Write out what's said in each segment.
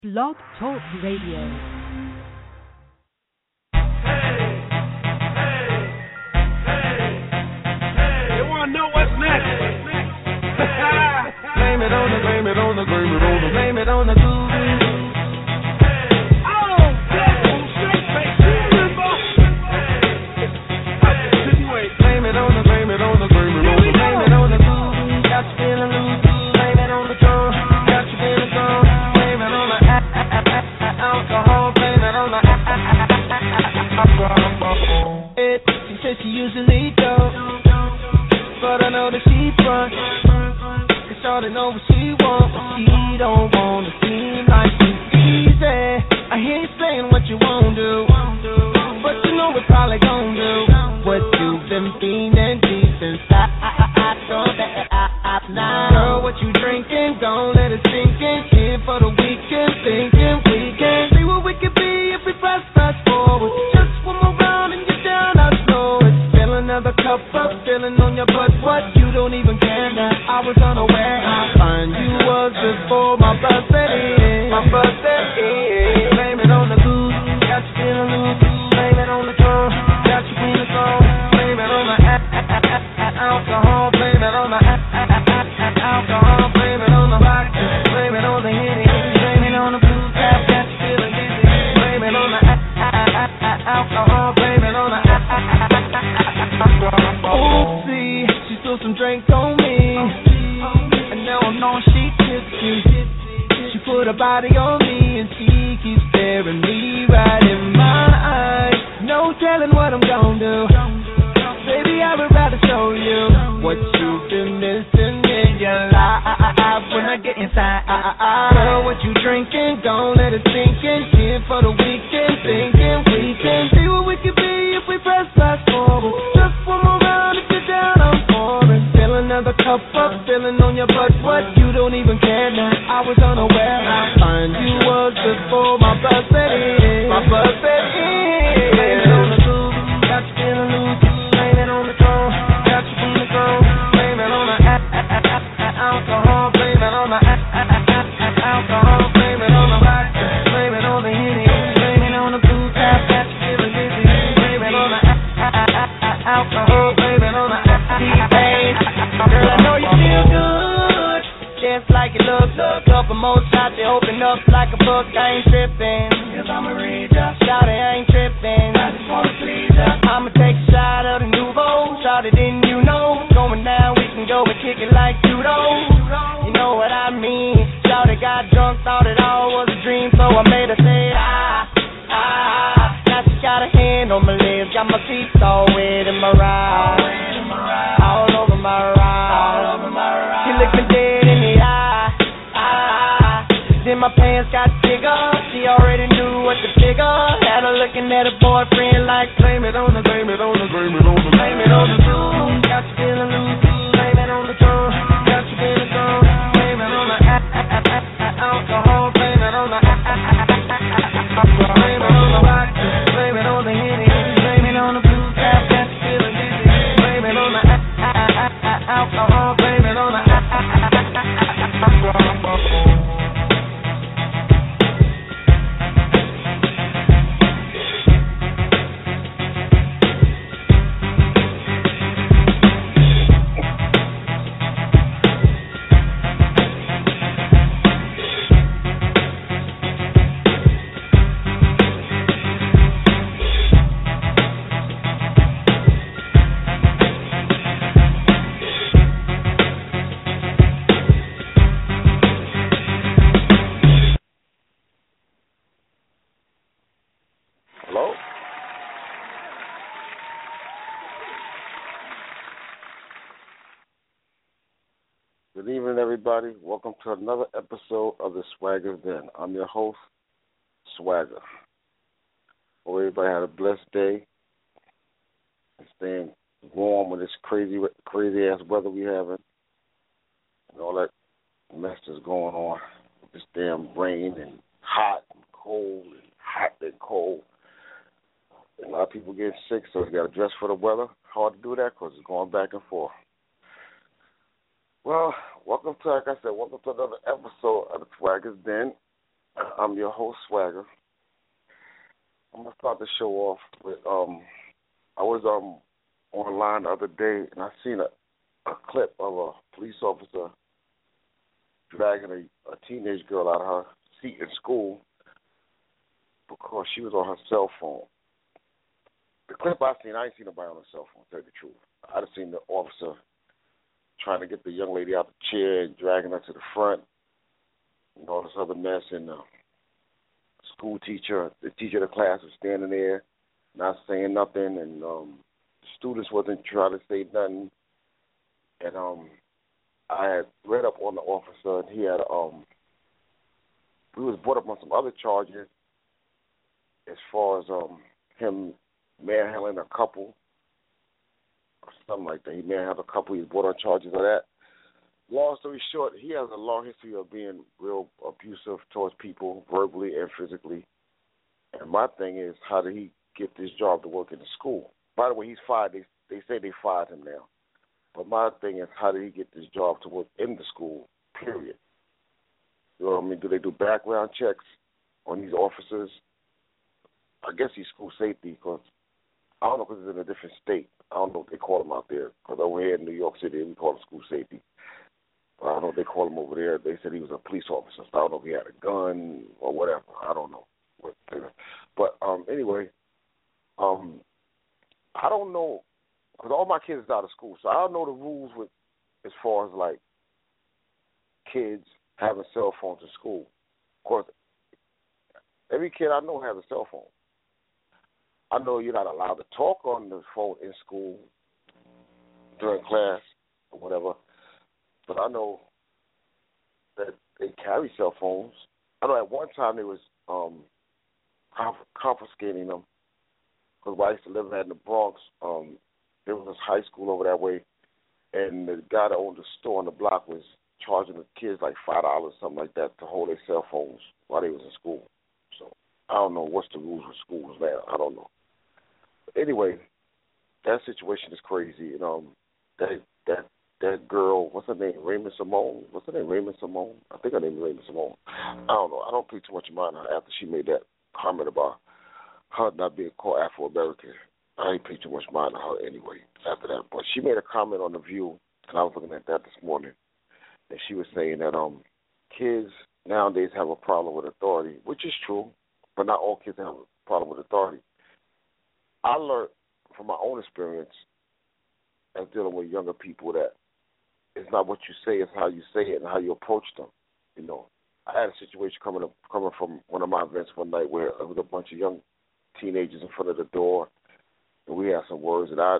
Blog Talk Radio. Blame it on the, blame it on the, blame it on the, blame it on the Google. Blame it on the, blame it on the, blame it on the, blame it on the Google. Got you feeling loose. Blame it on the drum. Got you feeling strong. Blame it on the alcohol. Blame it on the alcohol. She says she usually don't, but I know that she front. Shawty know what she want, but she don't want to seem like she's easy. I hear you saying what you won't do, but you know it probably gon' do what you've been feeling deep inside. Girl, what you drinking? Don't let it sink in. Here for the weekend, thinking we can see what we could be if we fast forward. Just one more round and you're down, I know it. Fill another cup up, feeling on your butt. What you don't even care now. I was unaware. You was before my birthday. My birthday. Blame it on the goose. Got you feeling loose. Blame it on the drum. Got you feeling strong. Blame it on the alcohol. Blame it on the alcohol. Blame it on the vodka. Blame it on the Henny. Blame it on the blue tap. Got you feeling dizzy. Blame it on the alcohol. Blame it on the oopsie. She spilled some drink on me. She tipsy. She put her body on me and she keeps staring me right in my eyes. No telling what I'm gonna do. Baby, I would rather show you what you've been missing in your life when I get inside. Girl, what you drinking? Don't let it sink in. Here for the weekend, thinking we can see what we could be if we press fast forward. Just one more round if you're down, I'm for it. Fill another cup up, feeling on your butt. What you don't even care now. I was unaware. I find you was before my birthday. My birthday. Blame it on the Google. Got you feeling loose. Blame it on the drum. Got you feeling strong. Blame it on the alcohol. Blame it on the alcohol. Blame it on the vodka. Blame it on the Henny. Blame it on the blue tap. Got you feeling dizzy. Blame it on the alcohol. Blame it on the pain. Girl, I know you feel good. Just like it looks. Couple more shots, they open up like a book. I ain't tripping, 'cause I'm a reader. Shout it, I ain't tripping, I just wanna please her. I'ma take a shot of the Nouveau. Shout it, didn't you know? Going down, we can go and kick it like judo. You know what I mean? Shout it, got drunk, thought it all was a dream, so I made her say Now she got a hand on my lips, got my teeth all wet in my ride. All over my ride. She looked me dead in the eye. Then my pants got bigger. She already knew what to figure. Had her looking at her boyfriend like, blame it on the, blame it on the, blame it on the, blame it on the dude. Got you feeling loose. Blame it on the drum. Got you feeling strong. Blame it on the alcohol. Blame it on the blame it on the vodka. Blame it on the Henny. Blame it on the blue tap. Got you feeling dizzy. Blame it on the alcohol. Blame it on the alcohol. Good evening, everybody. Welcome to another episode of the Swagger Den. I'm your host, Swagger. Hope everybody had a blessed day and staying warm with this crazy ass weather we having and all that mess that's going on with this damn rain and hot and cold and hot and cold. And a lot of people getting sick, so you got to dress for the weather. Hard to do that because it's going back and forth. Well, welcome to, like I said, welcome to another episode of the Swagger's Den. I'm your host, Swagger. I'm gonna start the show off with I was online the other day and I seen a clip of a police officer dragging a teenage girl out of her seat in school because she was on her cell phone. The clip I ain't seen nobody on her cell phone, to tell you the truth. I just seen the officer trying to get the young lady out the chair and dragging her to the front and all this other mess, and the the teacher of the class was standing there not saying nothing, and the students wasn't trying to say nothing. And I had read up on the officer, and he had we was brought up on some other charges as far as him manhandling a couple or something like that. He manhandled a couple. He was brought on charges of that. Long story short, he has a long history of being real abusive towards people, verbally and physically. And my thing is, how did he get this job to work in the school? By the way, he's fired. They say they fired him now. But my thing is, how did he get this job to work in the school, period? You know what I mean? Do they do background checks on these officers? I guess he's school safety, because I don't know, because it's in a different state. I don't know what they call them out there, because over here in New York City, we call them school safety. I don't know what they call him over there. They said he was a police officer. So I don't know if he had a gun or whatever. I don't know. But anyway, I don't know, because all my kids is out of school, so I don't know the rules with as far as like kids having cell phones in school. Of course, every kid I know has a cell phone. I know you're not allowed to talk on the phone in school during class or whatever. But I know that they carry cell phones. I know at one time they was confiscating them, because where I used to live in the Bronx, there was this high school over that way, and the guy that owned the store on the block was charging the kids like $5, something like that, to hold their cell phones while they was in school. So I don't know what's the rules with schools now. I don't know. But anyway, that situation is crazy. That girl, what's her name? Raymond Simone. What's her name? Raymond Simone. I think her name is Raymond Simone. I don't know. I don't pay too much mind on her after she made that comment about her not being called Afro-American. I ain't pay too much mind on her anyway after that. But she made a comment on The View, and I was looking at that this morning, and she was saying that kids nowadays have a problem with authority, which is true, but not all kids have a problem with authority. I learned from my own experience as dealing with younger people that it's not what you say, it's how you say it and how you approach them. You know, I had a situation coming from one of my events one night where there was a bunch of young teenagers in front of the door, and we had some words, and I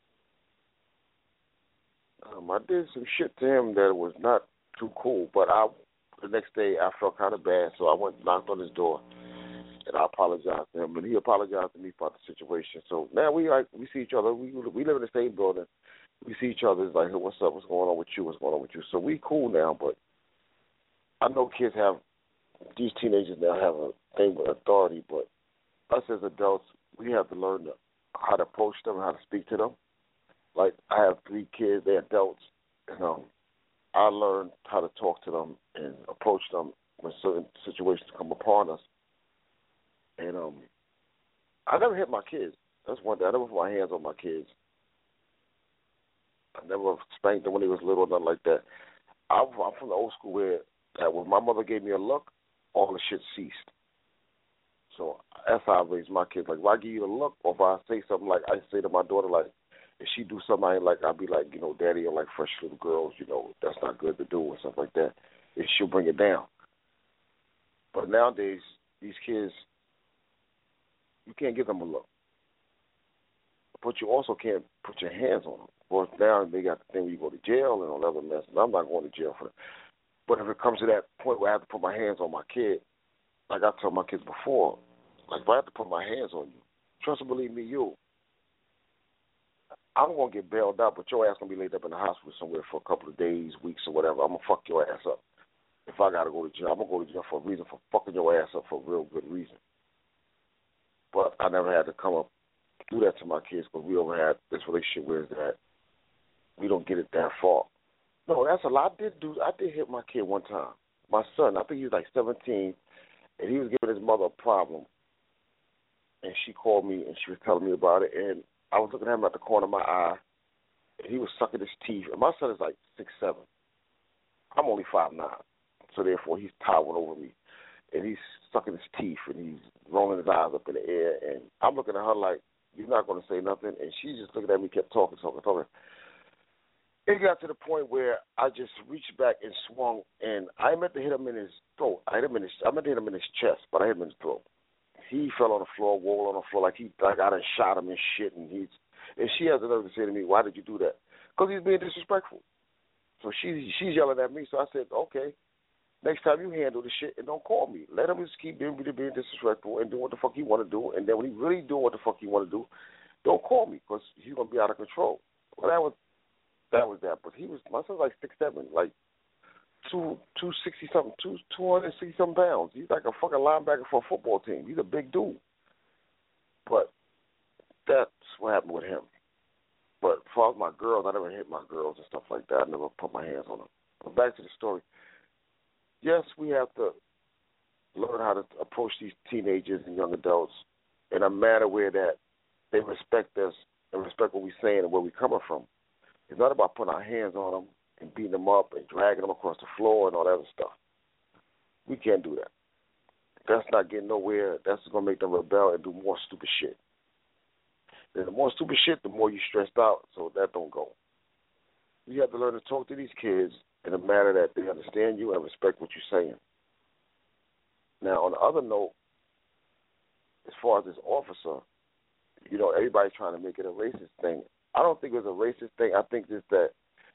did some shit to him that was not too cool. But the next day I felt kind of bad, so I went and knocked on his door, and I apologized to him, and he apologized to me about the situation. So now we see each other. We live in the same building. We see each other. It's like, hey, what's up? What's going on with you? What's going on with you? So we cool now, but I know these teenagers now have a thing with authority, but us as adults, we have to learn how to approach them, how to speak to them. Like, I have 3 kids, they're adults, and I learned how to talk to them and approach them when certain situations come upon us. And I never hit my kids. That's one thing. I never put my hands on my kids. I never spanked them when they was little or nothing like that. I'm from the old school where when my mother gave me a look, all the shit ceased. So that's how I raised my kids. Like, if I give you a look, or if I say something, like I say to my daughter, like, if she do something I ain't like, I'll be like, Daddy, you're like fresh little girls, that's not good to do, or something like that. And she'll bring it down. But nowadays, these kids, you can't give them a look. But you also can't put your hands on them. Well, now they got the thing where you go to jail and all that other mess, and I'm not going to jail for that. But if it comes to that point where I have to put my hands on my kid, like I told my kids before, like, if I have to put my hands on you, trust and believe me, I'm going to get bailed out, but your ass going to be laid up in the hospital somewhere for a couple of days, weeks, or whatever. I'm going to fuck your ass up. If I got to go to jail, I'm going to go to jail for a reason, for fucking your ass up for a real good reason. But I never had to come up do that to my kids, because we over had this relationship where that we don't get it that far. No, that's a lot. I did hit my kid one time. My son, I think he was like 17, and he was giving his mother a problem. And she called me, and she was telling me about it. And I was looking at him at the corner of my eye, and he was sucking his teeth. And my son is like 6'7". I'm only 5'9", so therefore he's towering over me. And he's sucking his teeth, and he's rolling his eyes up in the air. And I'm looking at her like, you're not going to say nothing. And she's just looking at me, kept talking. It got to the point where I just reached back and swung, and I meant to hit him in his throat. I meant to hit him in his chest, but I hit him in his throat. He fell on the floor, rolled on the floor like I done shot him and shit. And she has the nerve to say to me, "Why did you do that?" Because he's being disrespectful. So she's yelling at me. So I said, "Okay, next time you handle the shit and don't call me. Let him just keep being disrespectful and do what the fuck he want to do. And then when he really do what the fuck he want to do, don't call me because he's gonna be out of control." Well, that was that. But my son's like 6'7", like 260 something, 260 something pounds. He's like a fucking linebacker for a football team. He's a big dude. But that's what happened with him. But as far as my girls, I never hit my girls and stuff like that. I never put my hands on them. But back to the story. Yes, we have to learn how to approach these teenagers and young adults in a manner where that they respect us and respect what we're saying and where we're coming from. It's not about putting our hands on them and beating them up and dragging them across the floor and all that other stuff. We can't do that. That's not getting nowhere. That's going to make them rebel and do more stupid shit. And the more stupid shit, the more you stressed out, so that don't go. You have to learn to talk to these kids in a manner that they understand you and respect what you're saying. Now, on the other note, as far as this officer, everybody's trying to make it a racist thing. I don't think it was a racist thing. I think it's that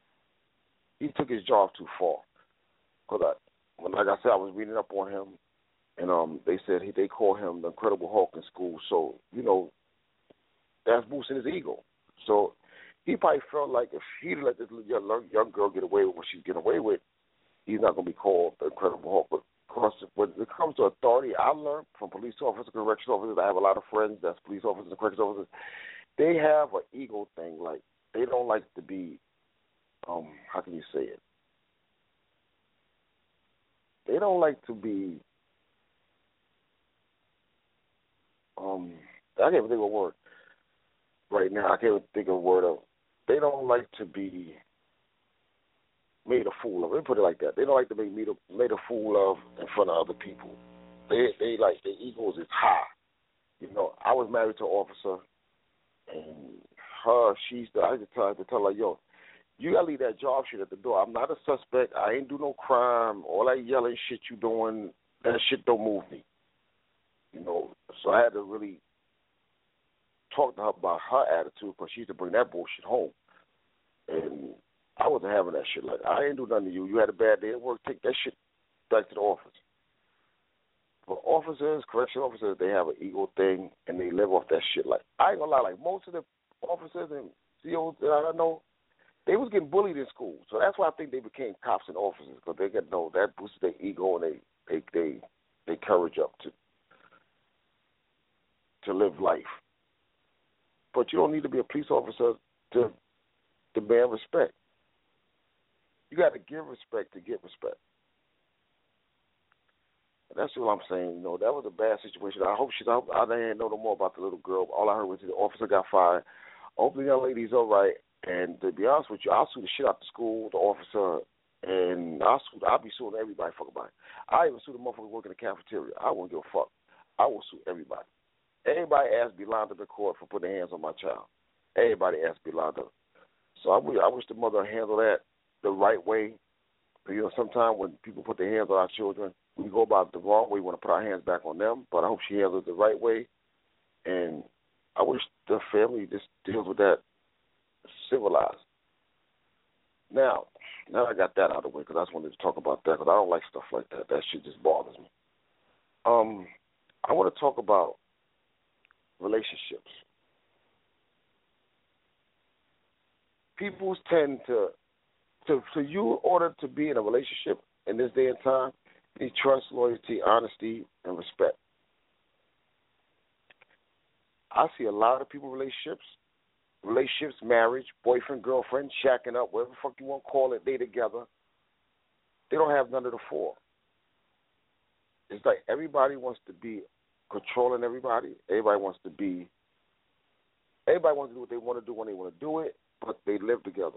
he took his job too far. Because, like I said, I was reading up on him, and they said they call him the Incredible Hulk in school. So, that's boosting his ego. So he probably felt like if he'd let this young girl get away with what she's getting away with, he's not going to be called the Incredible Hulk. But of course, when it comes to authority, I learned from police officers, corrections officers, I have a lot of friends that's police officers and corrections officers, they have an ego thing. Like, they don't like to be, how can you say it? They don't like to be, I can't even think of a word right now. I can't even think of a word of, they don't like to be made a fool of. Let me put it like that. They don't like to be made a fool of in front of other people. They like, their egos is high. I was married to an officer, and I had to tell her, yo, you gotta leave that job shit at the door. I'm not a suspect. I ain't do no crime. All that yelling shit you doing, that shit don't move me. So I had to really talk to her about her attitude because she used to bring that bullshit home. And I wasn't having that shit. Like, I ain't do nothing to you. You had a bad day at work, take that shit back to the office. But officers, correction officers, they have an ego thing, and they live off that shit. Like, I ain't gonna lie, like, most of the officers and COs that I know, they was getting bullied in school. So that's why I think they became cops and officers, because they get that boosted their ego and they courage up to live life. But you don't need to be a police officer to demand respect. You got to give respect to get respect. And that's what I'm saying. That was a bad situation. I didn't know no more about the little girl. All I heard was the officer got fired. Hopefully the young lady's all right. And to be honest with you, I'll sue the shit out the school, the officer, and I'll be suing everybody fucking body. I even sue the motherfucker working in the cafeteria. I won't give a fuck. I will sue everybody. Everybody asked Belanda to court for putting their hands on my child. Everybody asked Belanda. So I wish the mother handled that the right way. Sometimes when people put their hands on our children, we go about it the wrong way. We want to put our hands back on them. But I hope she handles it the right way. And I wish the family just deals with that civilized. Now I got that out of the way because I just wanted to talk about that because I don't like stuff like that. That shit just bothers me. I want to talk about relationships. People tend to you, in order to be in a relationship in this day and time, you need trust, loyalty, honesty, and respect. I see a lot of people in relationships, marriage, boyfriend, girlfriend, shacking up, whatever the fuck you want to call it, they together. They don't have none of the four. it's like everybody wants to be controlling everybody. Everybody wants to do what they want to do when they want to do it, but they live together.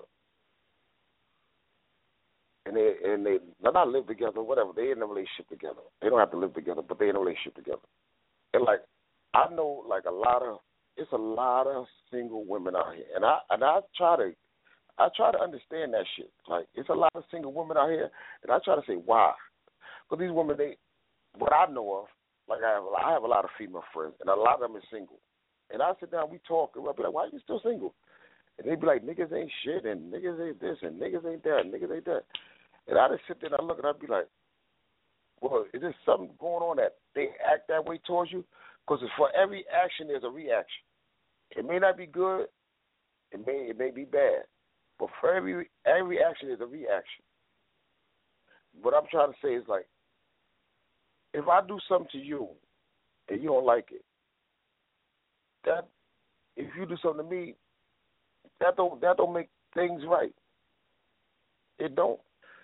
And they're not live together, whatever. They in a relationship together. They don't have to live together, but they in a relationship together. And like I know, like it's a lot of single women out here, and I try to understand that shit. Like it's a lot of single women out here, and I try to say why. Because these women, what I know of, like I have a lot of female friends, and a lot of them are single. And I sit down, we talk, and I'll be like, why are you still single? And they be like, niggas ain't shit, and niggas ain't this, and niggas ain't that, and niggas ain't that. And I just sit there and I look, and I'd be like, well, is there something going on that they act that way towards you? Because for every action, there's a reaction. It may not be good, it may be bad, but for every action, there's a reaction. What I'm trying to say is like, if I do something to you and you don't like it, that if you do something to me, that don't make things right. It don't.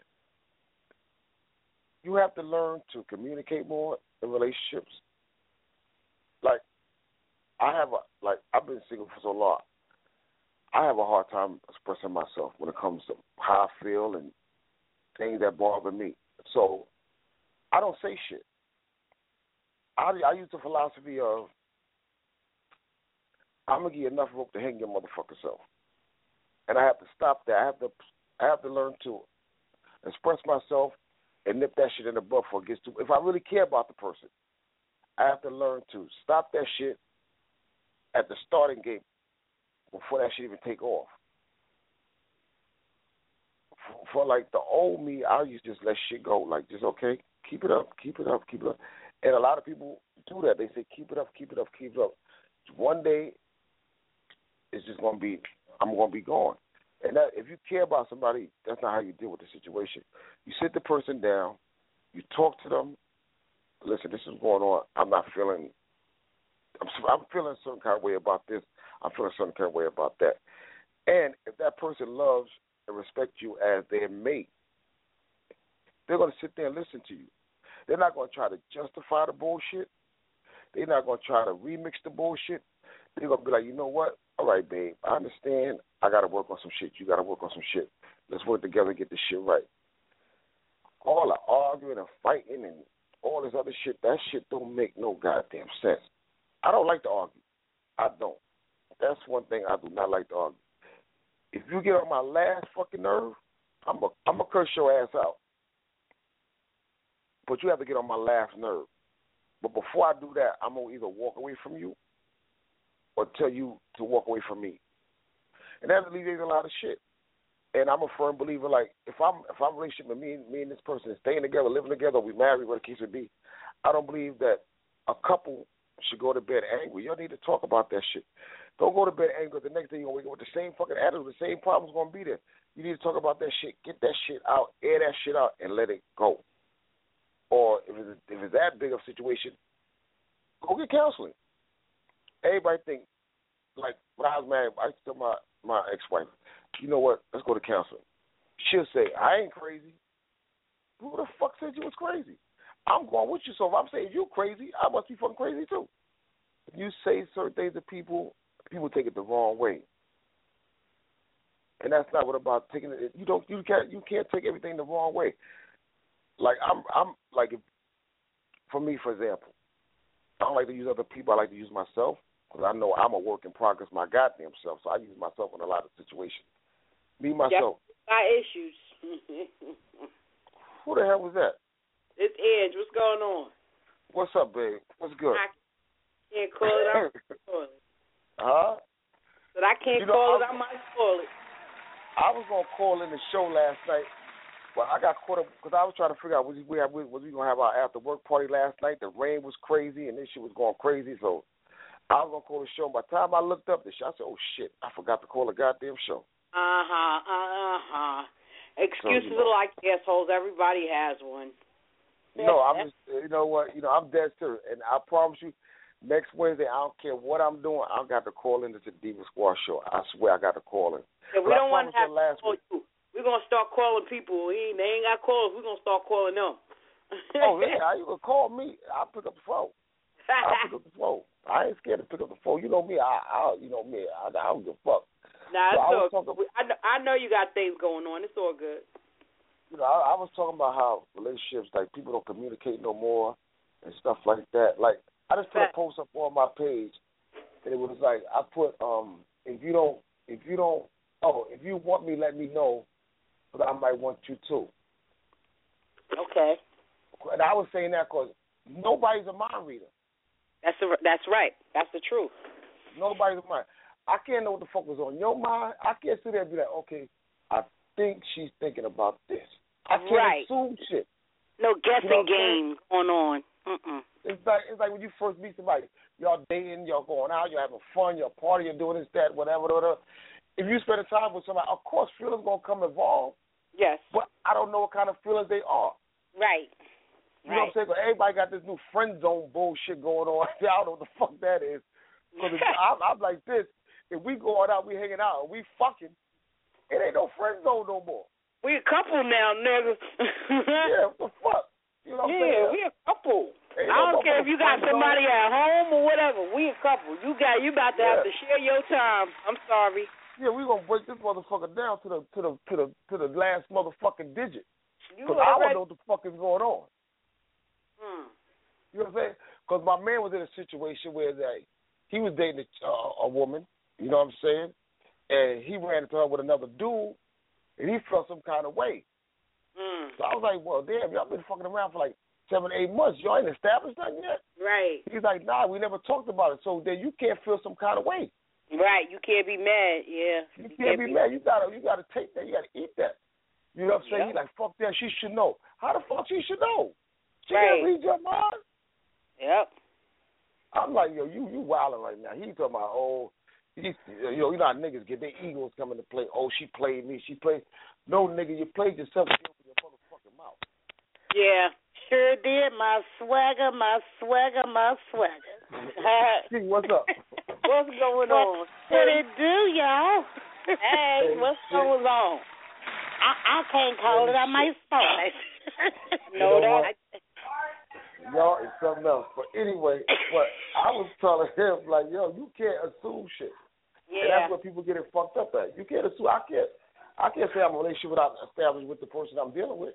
You have to learn to communicate more in relationships. Like I've been single for so long. I have a hard time expressing myself when it comes to how I feel and things that bother me. So I don't say shit. I use the philosophy of I'm gonna give you enough rope to hang your motherfucking self, and I have to stop that. I have to learn to express myself and nip that shit in the bud before it gets too. If I really care about the person, I have to learn to stop that shit at the starting gate before that shit even take off. For like the old me, I used to just let shit go. Like, just okay, keep it up, keep it up, keep it up. And a lot of people do that. They say, keep it up, keep it up, keep it up. One day, it's just going to be, I'm going to be gone. And that, if you care about somebody, that's not how you deal with the situation. You sit the person down, you talk to them. Listen, this is going on. I'm feeling a certain kind of way about this. I'm feeling a certain kind of way about that. And if that person loves and respects you as their mate, they're going to sit there and listen to you. They're not going to try to justify the bullshit. They're not going to try to remix the bullshit. They're going to be like, you know what? All right, babe, I understand. I got to work on some shit. You got to work on some shit. Let's work together and get this shit right. All the arguing and fighting and all this other shit, that shit don't make no goddamn sense. I don't like to argue. I don't. That's one thing I do not like to argue. If you get on my last fucking nerve, I'm gonna curse your ass out. But you have to get on my last nerve. But before I do that, I'm going to either walk away from you or tell you to walk away from me. And that alleviates a lot of shit. And I'm a firm believer, like, if I'm in a relationship with me and this person is staying together, living together, we married, whatever the case would be, I don't believe that a couple should go to bed angry. You don't need to talk about that shit. Don't go to bed angry. The next day you're going to wake up with the same fucking attitude, the same problem's going to be there. You need to talk about that shit, get that shit out, air that shit out, and let it go. Or if it's that big of a situation, go get counseling. Everybody think, like, when I was married, I used to tell my ex-wife, you know what, let's go to counseling. She'll say, I ain't crazy. Who the fuck said you was crazy? I'm going with you, so if I'm saying you crazy, I must be fucking crazy too. If you say certain things to people, people take it the wrong way. And that's not what about taking it. You can't take everything the wrong way. Like I'm like, for me, for example, I don't like to use other people. I like to use myself because I know I'm a work in progress, my goddamn self. So I use myself in a lot of situations. Me myself. Got issues. Who the hell was that? It's Edge. What's going on? What's up, babe? What's good? I can't call it. I might spoil it. Huh? But I can't call it. I might spoil it. I was gonna call in the show last night. Well, I got caught up because I was trying to figure out was we going to have our after-work party last night. The rain was crazy, and this shit was going crazy, so I was going to call the show. By the time I looked up the show, I said, oh, shit, I forgot to call the goddamn show. Excuses are like assholes. Everybody has one. No, I'm just, you know what, I'm dead serious, and I promise you, next Wednesday, I don't care what I'm doing, I got to call into the Diva Squad show. I swear I got to call in. Yeah, we don't want to have last to call you. We're going to start calling people. They ain't got calls. We're going to start calling them. Oh, yeah, you can call me. I'll pick up the phone. I ain't scared to pick up the phone. You know me. I don't give a fuck. Nah, so I know you got things going on. It's all good. You know, I was talking about how relationships, like, people don't communicate no more and stuff like that. Like, I just put a post up on my page, and it was like, I put, if you want me, let me know, but I might want you too. Okay. And I was saying that because nobody's a mind reader. That's right. That's the truth. Nobody's a mind. I can't know what the fuck was on your mind. I can't sit there and be like, okay, I think she's thinking about this. I can't assume shit. No guessing game going on. It's like when you first meet somebody, y'all dating, y'all going out, you're having fun, you're partying, you're doing this, that, whatever. If you spend time with somebody, of course feelings gonna come involved. Yes. But I don't know what kind of feelings they are. Right. You know what I'm saying? 'Cause everybody got this new friend zone bullshit going on. I don't know what the fuck that is. Because I'm like this. If we going out, we hanging out, and we fucking, it ain't no friend zone no more. We a couple now, nigga. Yeah, what the fuck? You know what I'm saying? Yeah, we a couple. I don't care if you got somebody at home or whatever. We a couple. You about to have to share your time. I'm sorry. Yeah, we gonna break this motherfucker down to the last motherfucking digit. Because I don't know what the fuck is going on. You know what I'm saying? Because my man was in a situation where he was dating a woman. You know what I'm saying? And he ran into her with another dude, and he felt some kind of way. So I was like, well, damn, y'all been fucking around for like 7, 8 months. Y'all ain't established nothing yet? Right. He's like, nah, we never talked about it. So then you can't feel some kind of way. Right. You can't be mad. Yeah. You can't be mad. You gotta take that. You gotta eat that. You know what I'm saying? He's like, fuck that. She should know. How the fuck she should know? She can't read your mind. Yep. I'm like, yo, you wilding right now. He's talking about, you know how niggas get their egos coming to play. Oh, she played me. She played. No, nigga, you played yourself with your motherfucking mouth. Yeah, sure did. My swagger. See, what's up? What's going on? What it do, y'all? Hey, what's going on? I can't call it. I might start it. No, that. Y'all is something else. But anyway, I was telling him, like, yo, you can't assume shit. Yeah. And that's where people get it fucked up at. You can't assume. I can't say I'm in a relationship without establishing with the person I'm dealing with.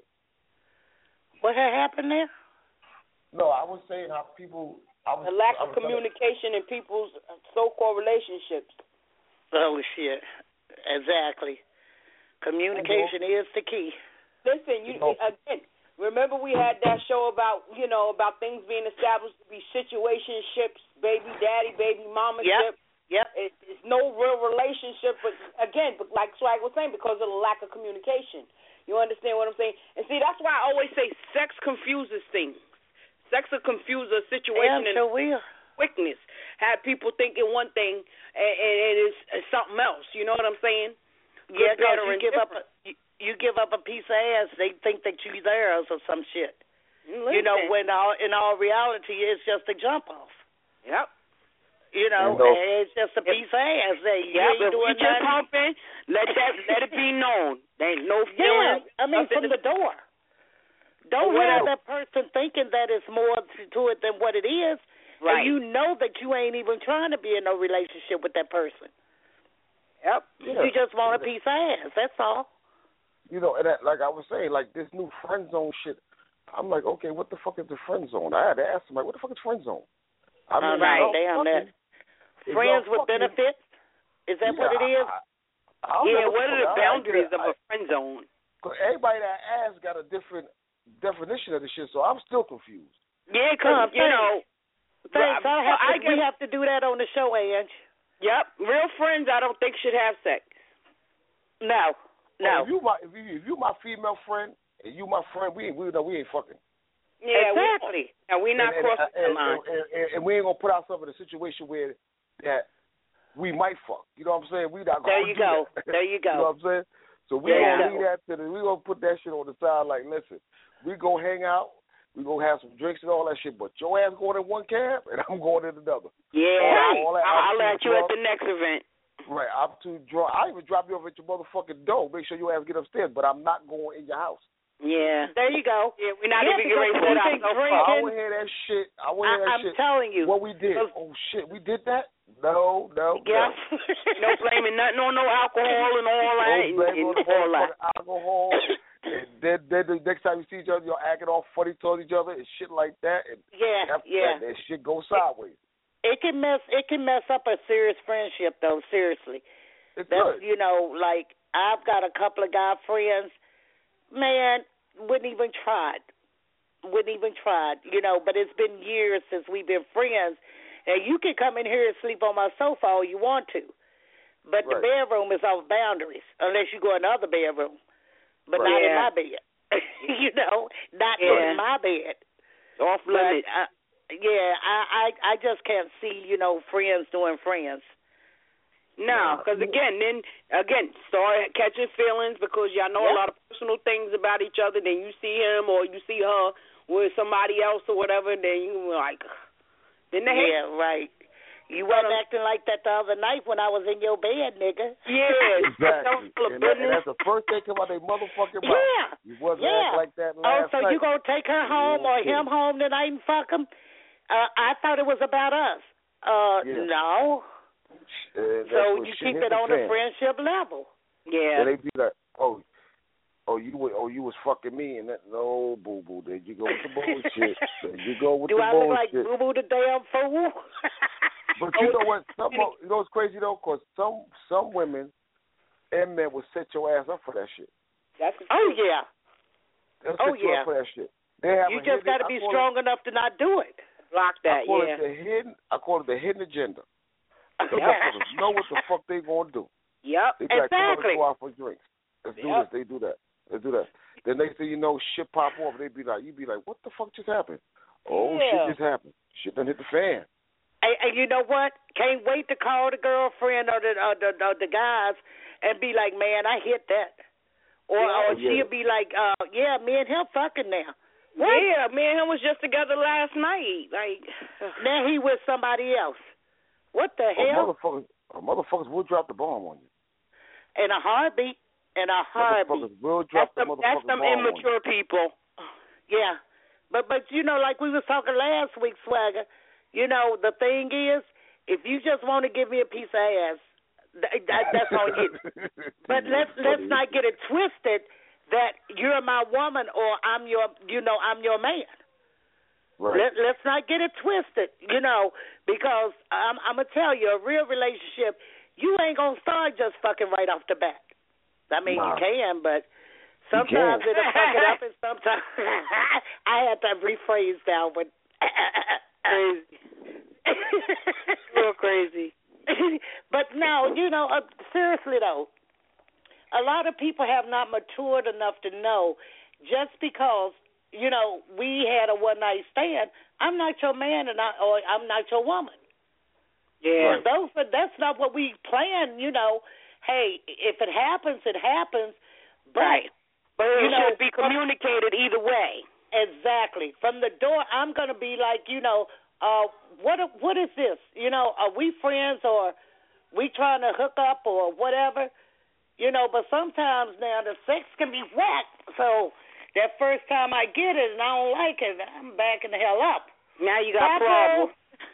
What had happened there? No, I was saying how people. The lack of communication in people's so-called relationships. Oh, shit. Exactly. Communication is the key. Listen, again, remember we had that show about things being established to be situationships, baby daddy, baby mama ship. Yep. It's no real relationship, but again, like Swag was saying, because of the lack of communication. You understand what I'm saying? And see, that's why I always say sex confuses things. Sex will confuse a situation and quickness. Have people thinking one thing and it's something else. You know what I'm saying? Yeah, because you give up a piece of ass, they think that you're theirs or some shit. Listen. You know, when in all reality, it's just a jump off. Yep. You know, it's just a piece of ass. If you just pumping, let it be known. There ain't no feeling. Yeah, I mean, from the door. Don't have that person thinking that it's more to it than what it is. Right. And you know that you ain't even trying to be in no relationship with that person. Yep. Yeah. You just want a piece of ass. That's all. You know, and like I was saying, like this new friend zone shit, I'm like, okay, what the fuck is the friend zone? I had to ask him, like, what the fuck is friend zone? I mean, damn that. Friends with benefits? Is that what it is? What are the boundaries of a friend zone? Because everybody that asks got a different definition of the shit, so I'm still confused. Yeah, because, Thanks. We have to do that on the show, Ange. Yep. Real friends, I don't think should have sex. No. If you my female friend and you my friend, we ain't fucking. Yeah, exactly. And we not crossing the line. And we ain't gonna put ourselves in a situation where that we might fuck. You know what I'm saying? We not gonna There you go. You know what I'm saying? So we gonna leave that to we gonna put that shit on the side. Like, listen, we go hang out. We gonna have some drinks and all that shit. But your ass going in one cab and I'm going in another. Yeah, I'll let you at the next event. Right, I'm too drunk. I even drop you off at your motherfucking door. Make sure your ass get upstairs. But I'm not going in your house. Yeah. There you go. Yeah, we're not even getting ready to set ourselves up. I would hear that shit. I'm telling you. What we did. Oh, shit, we did that? No. Yeah. No blaming nothing on no alcohol and all that. No blaming on all that. Alcohol. And then the next time you see each other, you're acting all funny towards each other and shit like that. And that shit goes sideways. It can mess up a serious friendship, though, seriously. That's good. You know, like, I've got a couple of guy friends, man, wouldn't even tried, you know, but it's been years since we've been friends, and you can come in here and sleep on my sofa all you want to, but the bedroom is off boundaries, unless you go in another bedroom, but not in my bed, you know, not in my bed. Off limits. I just can't see, you know, friends doing friends. No, because again, start catching feelings because y'all know a lot of personal things about each other. Then you see him or you see her with somebody else or whatever. Then you like, then they hate. Yeah, right. You wasn't acting like that the other night when I was in your bed, nigga. Yeah, exactly. And that's the first thing come out their motherfucking mouth. Yeah. You wasn't acting like that last night. So you gonna take her home or him home tonight and fuck him? I thought it was about us. No. So you keep it on a friendship level. Yeah. And they be like, you was fucking me, and that no, boo boo. There you go with the bullshit. There you go with the bullshit. Do I look like boo boo the damn fool? But you know what? You know what's crazy though? Because some women and men will set your ass up for that shit. They'll set you up for that shit. You just got to be strong enough to not do it. Block that. I call it the hidden agenda. Those motherfuckers know what the fuck they gonna do. Yep, they be exactly. Like, come on, go out for drinks. Let's do this. They do that. Then next thing you know, shit pop off. You be like, what the fuck just happened? Oh, shit just happened. Shit done hit the fan. And you know what? Can't wait to call the girlfriend or the guys and be like, man, I hit that. Or she'll be like, me and him fucking now. What? Yeah, me and him was just together last night. Like, now he with somebody else. What the hell? Motherfuckers will drop the bomb on you. In a heartbeat. Motherfuckers will drop the motherfucking bomb on you. That's some immature people. Yeah. But you know, like we was talking last week, Swagger, you know, the thing is, if you just want to give me a piece of ass, that's on you. But let's not get it twisted that you're my woman or I'm your man. Right. Let's not get it twisted, you know, because I'm going to tell you, a real relationship, you ain't going to start just fucking right off the bat. I mean, you can, but sometimes it'll fuck it up, and sometimes I had to rephrase that one. Crazy. Real crazy. But no, you know, seriously though, a lot of people have not matured enough to know just because, you know, we had a one-night stand, I'm not your man or I'm not your woman. Yeah. That's not what we planned, you know. Hey, if it happens, it happens. But, but it should be communicated either way. Exactly. From the door, I'm going to be like, you know, what is this? You know, are we friends or we trying to hook up or whatever? You know, but sometimes now the sex can be whack. So that first time I get it and I don't like it, I'm backing the hell up. Now you got problems.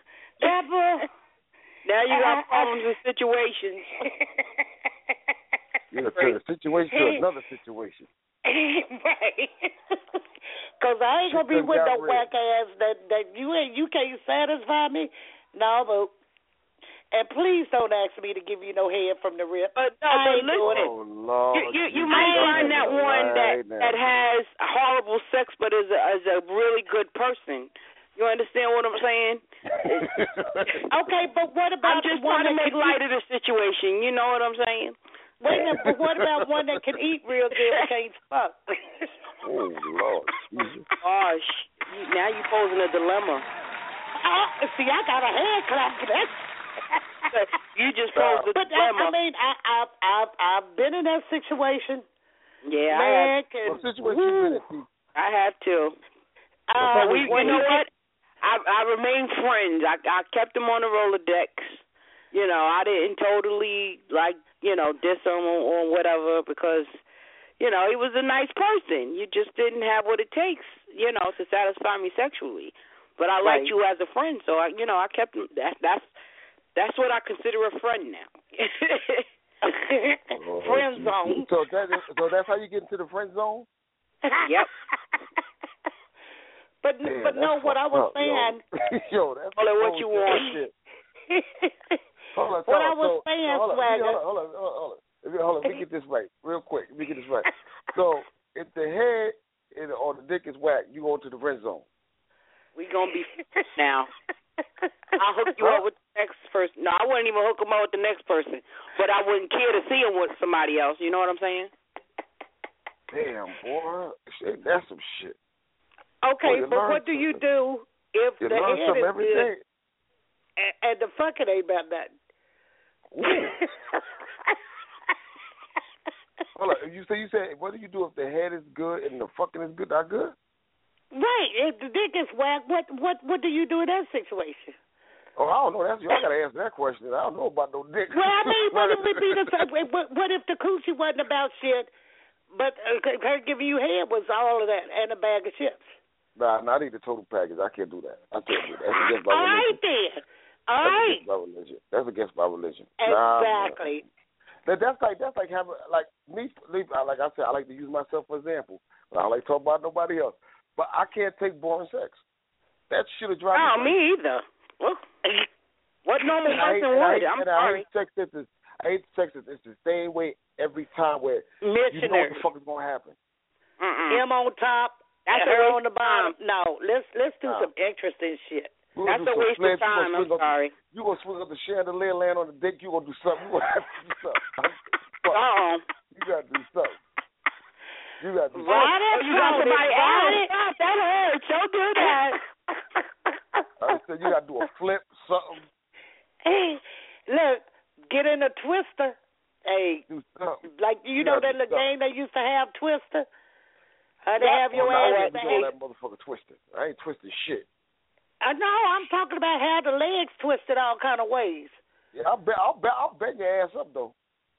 Now you got problems and situations. You're going to turn a situation to another situation. Right. Because I ain't going to be with no whack ass that you can't satisfy me. No, but... And please don't ask me to give you no head from the rip. But listen, Lord, you might find that one that has horrible sex but is a really good person. You understand what I'm saying? Okay, but what about I'm just trying to make light of the situation. You know what I'm saying? Wait a minute, but what about one that can eat real good but can't fuck? Oh, Lord. Gosh, now you're posing a dilemma. See, I got a hand clap for that. You just posed a dilemma. I mean, I've been in that situation. Yeah, what situation you been in? I have too. You know what? I remained friends. I kept them on the Rolodex. You know, I didn't totally diss them or whatever because, he was a nice person. You just didn't have what it takes, to satisfy me sexually. But I liked you as a friend, so I kept that's what I consider a friend now. Friend zone. So that's how you get into the friend zone? Yep. But no, what I was saying. Yo, that's what you want. Hold on, what I was saying, Swagger. Hold on. Let me get this right, real quick. Let me get this right. So, if the head or the dick is whack, you go to the friend zone. We gonna be now. I'll hook you up with the next person. No, I wouldn't even hook him up with the next person, but I wouldn't care to see him with somebody else. You know what I'm saying? Damn, boy, that's some shit. Okay, but what do you do if the head is good and the fucking ain't about nothing? Hold on, you said what do you do if the head is good and the fucking is good, not good? Right, if the dick is whack, what do you do in that situation? Oh, I don't know. I gotta answer that question. I don't know about no dick. Well, I mean, what if it be the same? What if the coochie wasn't about shit, but her giving you head was all of that and a bag of chips? Nah, I need the total package. I can't do that. I can't do that. That's against my religion. All right, then. All right. That's against my religion. Exactly. Nah, that's like having like me. Like I said, I like to use myself for example. But I don't like to talk about nobody else. But I can't take boring sex. That shit will drive me. Oh, me either. What normal person would? I'm sorry. I hate sex. It's the same way every time where missionary. You know what the fuck is going to happen. Him on top. That's her on the bottom. No, let's do some interesting shit. That's a waste of time. I'm sorry. You gonna swing up the chandelier, land on the dick. You gonna do something. You gonna have to do something. You gotta do something. You gotta do something. You got somebody else. That hurts. Don't do that. I said you gotta do a flip, something. Hey, look, get in a twister. Hey, do something. Like you know that little game they used to have, Twister. How they have your ass. That motherfucker twisted. I ain't twisted shit. I know. I'm talking about how the legs twisted all kind of ways. Yeah, I'll bend your ass up though.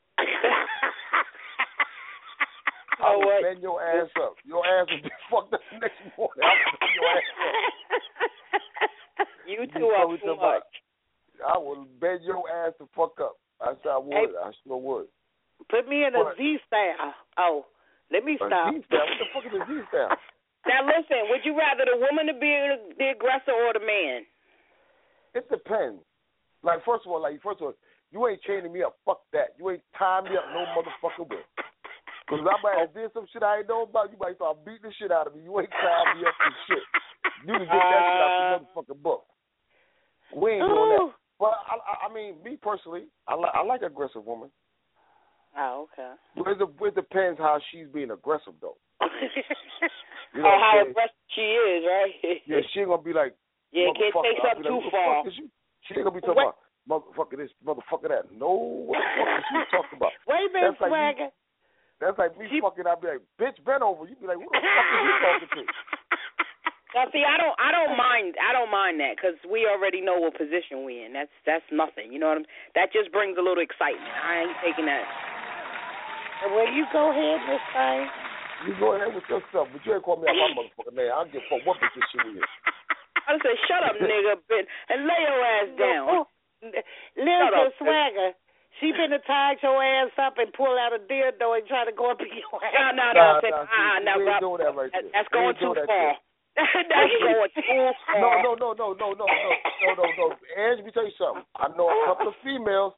I will bend your ass up. Your ass will be fucked up the next morning. I'll bend your ass up. You two are too much. I will bend your ass the fuck up. I said I would. Hey, I sure would. Put me in a Z-style. Oh, let me stop. Z-style? What the fuck is a Z-style? Now listen, would you rather the woman to be the aggressor or the man? It depends. Like first of all, you ain't chaining me up. Fuck that. You ain't tying me up no motherfucking way. Because I might have did some shit I ain't know about. You might start beating the shit out of me. You ain't tying me up and shit. You can get that shit out the motherfucking book. We ain't doing that. But I mean, me personally, I like aggressive women. Oh, okay. It depends how she's being aggressive though. You know how aggressive she is, right? Yeah, she ain't gonna be like. Yeah, can't take something too far. She ain't gonna be talking about motherfucker this, motherfucker that. No, what the fuck is she talking about? Wait a minute, Swagger. That's like me fucking. I'd be like, bitch, bend over. You be like, who the fuck are you talking to? Now, see, I don't mind that because we already know what position we in. That's nothing. You know what I'm? That just brings a little excitement. I ain't taking that. Well, you go ahead, Miss Thing. You go ahead with yourself, but you ain't call me out my motherfucking name. I don't give a fuck what position we in. I say, shut up, nigga, and lay your ass down. Listen, Swagger. She been to tie your ass up and pull out a dildo and try to go up in your ass. No. That's going too far. That's going too far. No. Ange, let me tell you something. I know a couple of female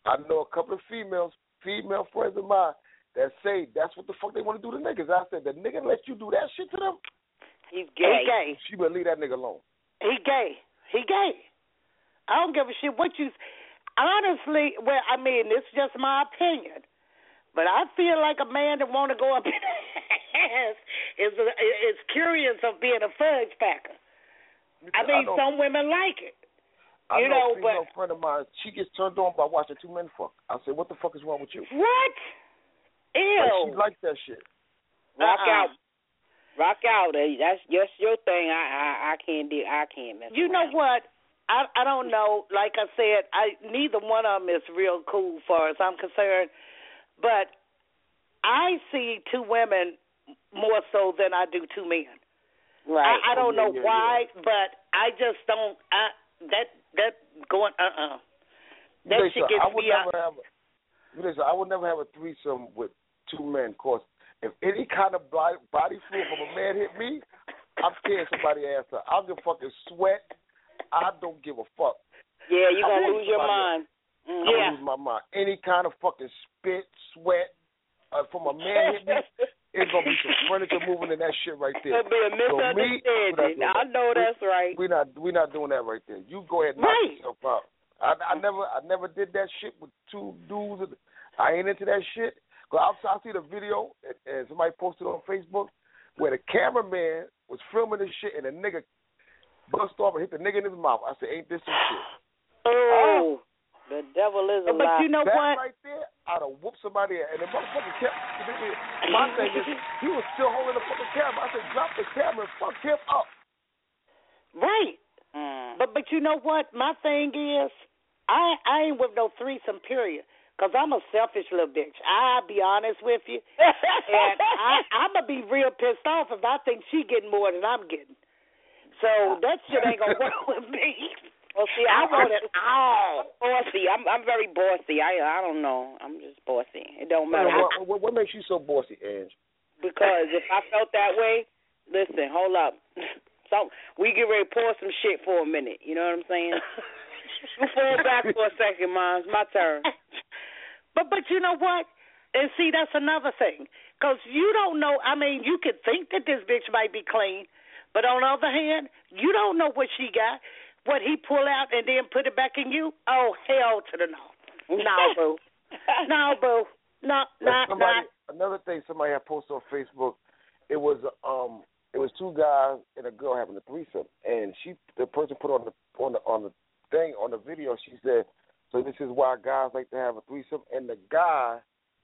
friends of mine that say that's what the fuck they want to do to niggas. I said, the nigga let you do that shit to them? He's gay. He gay. She better leave that nigga alone. He gay. I don't give a shit what you... Honestly, well, I mean, it's just my opinion, but I feel like a man that want to go up in the ass is curious of being a fudge packer. I mean, some women like it. I know a female friend of mine, she gets turned on by watching two men fuck. I said, what the fuck is wrong with you? What? Ew. Like, she likes that shit. Rock out. That's just your thing. I can't do. I can't mess. You know what? I don't know. Like I said, neither one of them is real cool far as I'm concerned. But I see two women more so than I do two men. Right. I don't know why, but I just don't. That going. That shit gets me out. Listen, I would never have a threesome with two men. Cause if any kind of body fluid from a man hit me, I'm tearing somebody's ass up. I'll give fucking sweat. I don't give a fuck. Yeah, you're gonna lose your mind. I'm gonna lose my mind. Any kind of fucking spit, sweat from a man hit me. It's gonna be some furniture moving in that shit right there. It'll be a misunderstanding. I know that's right. We're not doing that right there. You go ahead and knock yourself out. I never did that shit with two dudes. I ain't into that shit. Cause I see the video and somebody posted on Facebook where the cameraman was filming this shit and the nigga bust off and hit the nigga in his mouth. I said, ain't this some shit? Oh. The devil is a lie. But you know that what? Right there, I'd have whooped somebody, and the motherfucker kept. My thing is, he was still holding the fucking camera. I said, drop the camera and fuck him up. Right. But you know what? My thing is, I ain't with no threesome, period. Because I'm a selfish little bitch. I'll be honest with you. And I'm going to be real pissed off if I think she getting more than I'm getting. So that shit ain't going to work with me. Well, see, I want it all. Bossy. I'm very bossy. I don't know. I'm just bossy. It don't matter. What makes you so bossy, Ange? Because if I felt that way, listen, hold up. So we get ready to pour some shit for a minute. You know what I'm saying? You fall back for a second, Mom. It's my turn. But you know what? And see, that's another thing. Because you don't know. I mean, you could think that this bitch might be clean, but on the other hand, you don't know what she got. What he pull out and then put it back in you? Oh, hell to the no. No, boo. No, boo. No, not. Another thing somebody had posted on Facebook, it was two guys and a girl having a threesome, and the person put on the thing on the video. She said, "So this is why guys like to have a threesome." And the guy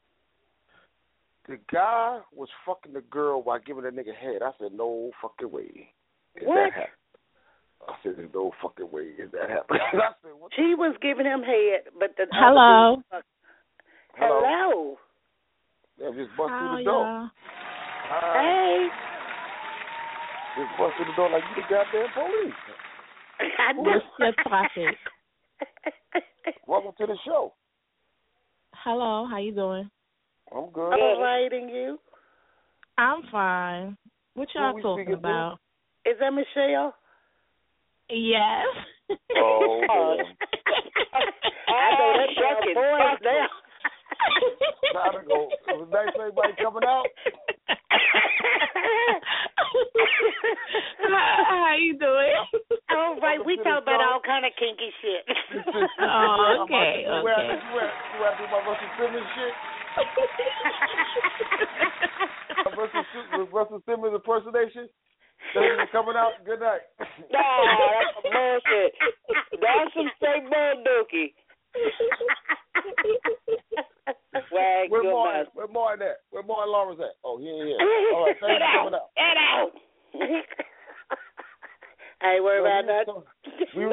was fucking the girl while giving the nigga head. I said, "No fucking way." What? That happened. I said, "There's no fucking way is that happening." I said, what she was giving him head, but the Hello. Hello. Yeah, just bust through the door. Hey. Just bust through the door like you the goddamn police. What's your topic? Welcome to the show. Hello, how you doing? I'm good. All right, and you? I'm fine. What y'all talking about? Is that Michelle? Yes. Oh, I know that fucking voice now. Time to go. Was it nice everybody coming out? How you doing? All right, we talk about all kind of kinky shit. Oh, okay. You want to do my Russell Simmons shit? Russell Simmons impersonation? Coming out. Good night. No, that's some bullshit. That's some straight bull-dookie. Where Martin at? Where Martin Lawrence at? Oh, here. All right, thanks for coming out. Get out. I ain't worried about that. We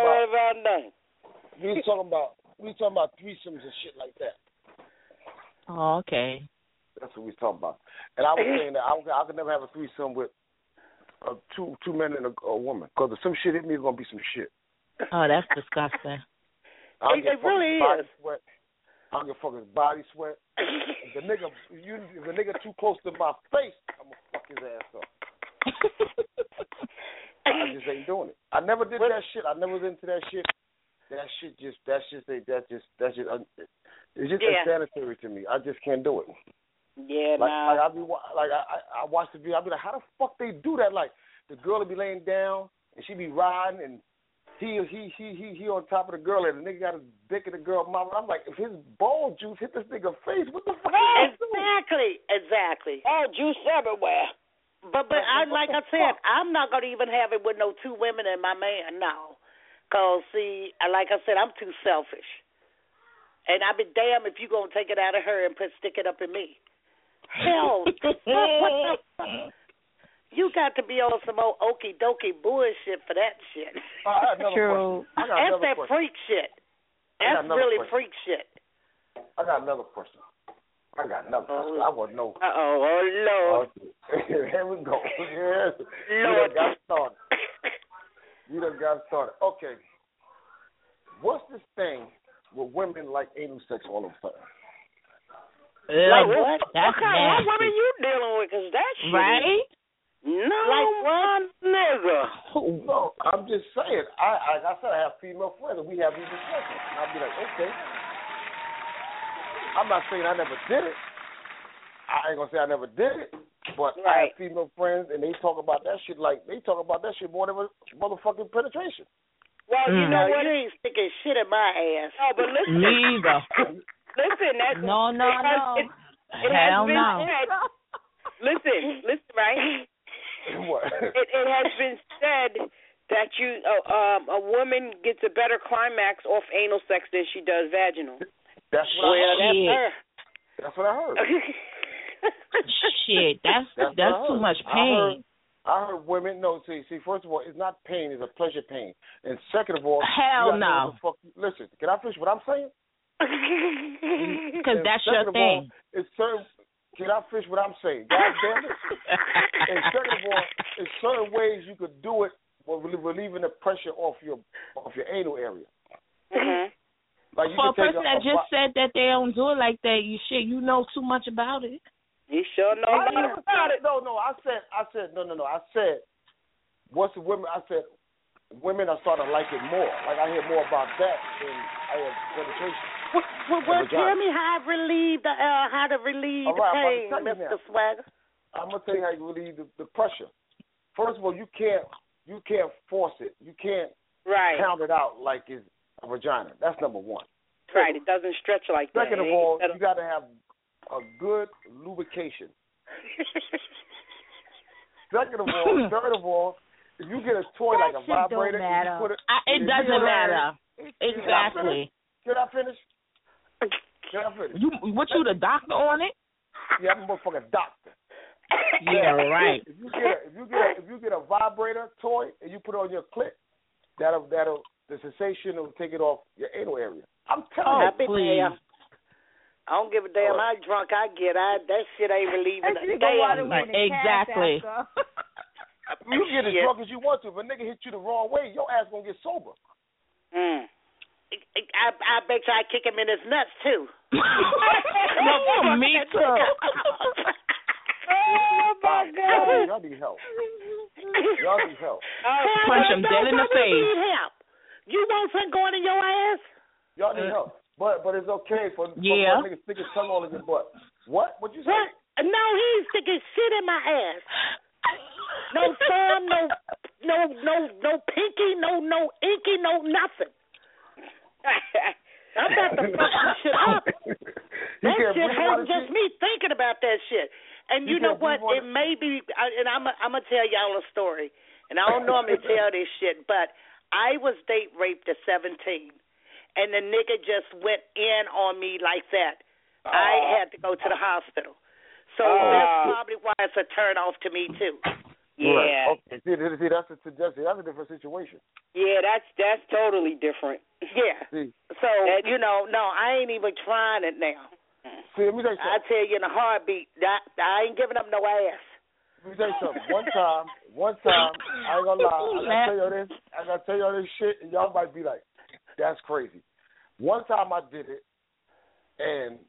was talking about threesomes and shit like that. Oh, okay. That's what we was talking about. And I was saying that I could never have a threesome with two men and a woman. Because if some shit hit me, it's going to be some shit. Oh, that's disgusting. It really is. Sweat. I'll get fucking body sweat. If the nigga too close to my face, I'm going to fuck his ass up. I just ain't doing it. I never did that shit. I never was into that shit. It's just insanitary to me. I just can't do it. Yeah, I watch the video. I be like, how the fuck they do that? Like the girl will be laying down and she be riding and he on top of the girl and the nigga got his dick in the girl's mouth. I'm like, if his ball juice hit this nigga face, what the fuck? Exactly. Oh, juice everywhere. But like I said, I'm not gonna even have it with no two women and my man. No, cause see, like I said, I'm too selfish. And I'd be damned if you gonna take it out of her and stick it up in me. Hell, what the fuck? You got to be on some old okie dokie bullshit for that shit. True. That's that freak shit. That's really freak shit. I got another question. I got nothing. I want no. Oh Lord. Here we go. Yes. Lord. You done got started. Okay. What's this thing with women like anal sex all the time? Like what? That's what nasty. women you dealing with? Because that shit Right? No, like what? Nigga. No, I'm just saying. Like I said, I have female friends, and we have these discussions. And I'll be like, okay. I'm not saying I never did it. I ain't gonna say I never did it, but I have female friends, and they talk about that shit like they talk about that shit more than motherfucking penetration. Well, you know what? You ain't sticking shit in my ass. No, but listen. Neither. Listen, that's No. It Hell has been no. said. Listen, right? What? It has been said that a woman gets a better climax off anal sex than she does vaginal. That's what I heard. That's her. That's what I heard. Shit, that's too much pain. I heard women. No, see. First of all, it's not pain; it's a pleasure pain. And second of all, hell no. Listen, can I finish what I'm saying? Because that's your thing. It's certain. Can I finish what I'm saying? God damn it! And second of all, there's certain ways you could do it while relieving the pressure off your anal area. Mm-hmm. Like for a person that just said that they don't do it like that, you know too much about it. You sure know about it. No. I said no. I said what's the women? I said women are starting to like it more. Like I hear more about that than I have penetration. Well, tell me how to relieve the pain, Mr. Swagger. I'm gonna tell you how you relieve the pressure. First of all, you can't force it. You can't count it out like it's a vagina. That's number one. Right, it doesn't stretch like that. Second of all, you got to have a good lubrication. Third of all, if you get a toy like a vibrator, you put it. It doesn't matter. Exactly. Can I finish? What you the doctor on it? Yeah, I'm a motherfucking doctor. Yeah, right. If you get a vibrator toy and you put it on your clit, that'll the sensation will take it off your anal area. I'm telling you. Please. I don't give a damn how drunk I get. That shit ain't relieving the damn. Exactly. You get as drunk as you want to. If a nigga hit you the wrong way, your ass gonna get sober. I bet you I kick him in his nuts too. Me too. Oh my God! Y'all need help. Punch him dead in the face. You want something going in your ass? Y'all need help. But it's okay for a nigga to stick his tongue all in your butt. What? What'd you say? What? No, he ain't sticking shit in my ass. No thumb, no pinky, no inky, no nothing. I'm about to fuck this shit up. That shit hurting just me thinking about that shit. And you know what? It may be, and I'm gonna tell y'all a story. And I don't normally tell this shit, but I was date raped at 17, and the nigga just went in on me like that. I had to go to the hospital. So that's probably why it's a turn off to me too. Yeah. Okay. See, that's a different situation. Yeah, that's totally different. Yeah. See. So no, I ain't even trying it now. See, let me tell you something. I tell you in a heartbeat, I ain't giving up no ass. Let me tell you something. One time, I ain't gonna lie. I gotta tell y'all this shit, and y'all might be like, "That's crazy." One time I did it, and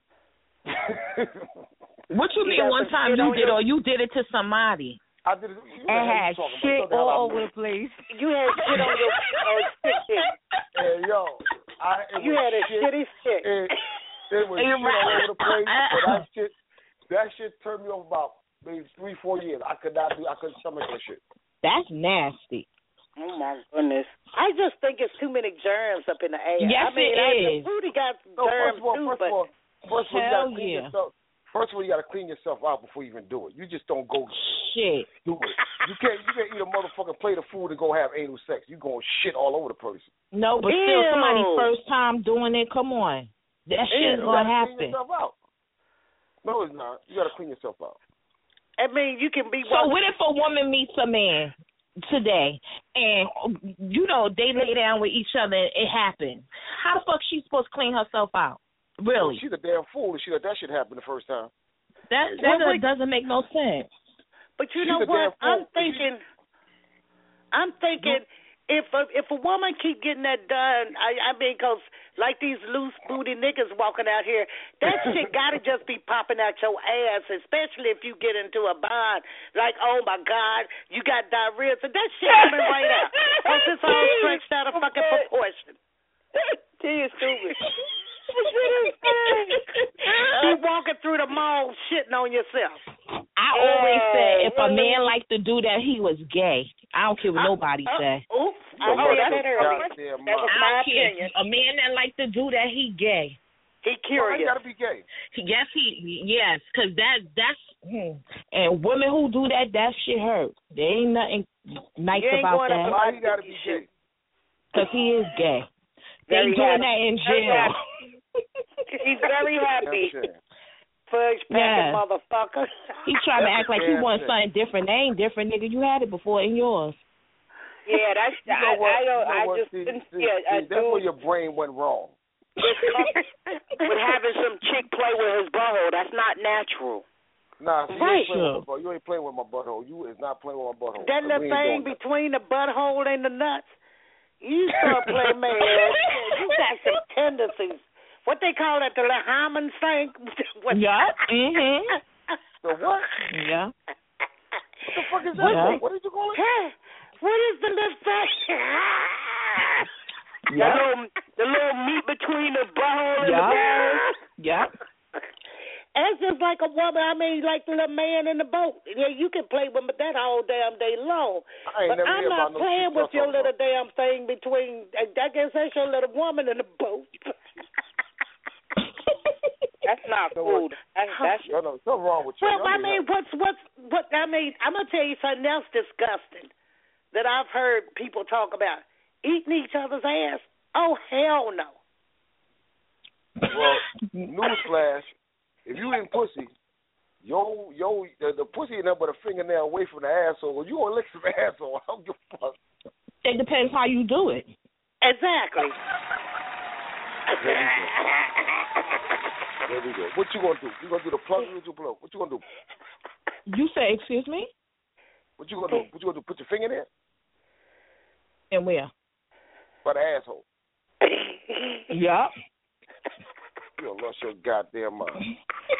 what you mean? One time you did, or you did it to somebody? I did it. And had shit all over the place. You had shit on your stick. And yo, you had a shitty stick. It was shit all over the place. That shit turned me off about maybe 3-4 years. I couldn't stomach that shit. That's nasty. Oh my goodness. I just think it's too many germs up in the air. Yes, it is. The booty got germs First of all, you gotta clean yourself out before you even do it. You just don't go shit. Do it. You can't eat a motherfucking plate of food and go have anal sex. You gonna shit all over the person. No, but still, somebody's first time doing it. Come on, that shit's gonna happen. Clean yourself out. No, it's not. You gotta clean yourself out. I mean, you can be. So what if a woman meets a man today and they lay down with each other and it happens? How the fuck she supposed to clean herself out? Really? She's a damn fool if she let that shit happen the first time. That doesn't make no sense. But you know what? I'm thinking if a woman keep getting that done, I mean, because like these loose booty niggas walking out here, that shit got to just be popping out your ass, especially if you get into a bond. Like, oh my God, you got diarrhea. So that shit coming right out. Because it's all stretched out of fucking proportion. She is stupid. You walking through the mall shitting on yourself. I always say if a man liked to do that, he was gay. I don't care what nobody say. Oops. That was my opinion. A man that like to do that, he gay. He curious. He gotta be gay. Yes, because that's and women who do that shit hurt. There ain't nothing nice about that. Why he gotta be gay? Because he is gay. They doing that in jail. He's very happy. Fudge packing motherfucker. He trying to act like he wants something different. They ain't different, nigga. You had it before in yours. Yeah, that's. That's where your brain went wrong. With having some chick play with his butthole, that's not natural. Nah, you ain't playing with my butthole. You is not playing with my butthole. That little thing between the butthole and the nuts. You start playing, man. You got some tendencies. What they call that, the little hymen thing? Yeah. Mm-hmm. The what? Yeah. What the fuck is that? Yeah. What did you call it? What is the little thing? Yeah. The little meat between the butthole and the balls. Yeah. It's just like a woman, I mean, like the little man in the boat. Yeah, you can play with that all damn day long. But I'm not playing with your little damn thing between, I guess that's your little woman in the boat. That's not cool. That's something wrong with you. Well, I mean, I'm going to tell you something else disgusting that I've heard people talk about. Eating each other's ass? Oh, hell no. Well, newsflash. If you eating pussy, the pussy ain't nothing but a fingernail away from the asshole. You gonna lick some asshole? I don't give a fuck. It depends how you do it. Exactly. There we go. What you gonna do? You gonna do the plug or you blow? What you gonna do? You say, excuse me? What you gonna do? What you gonna do? Put your finger in there? And where? By the asshole. Yeah. You lost your goddamn mind.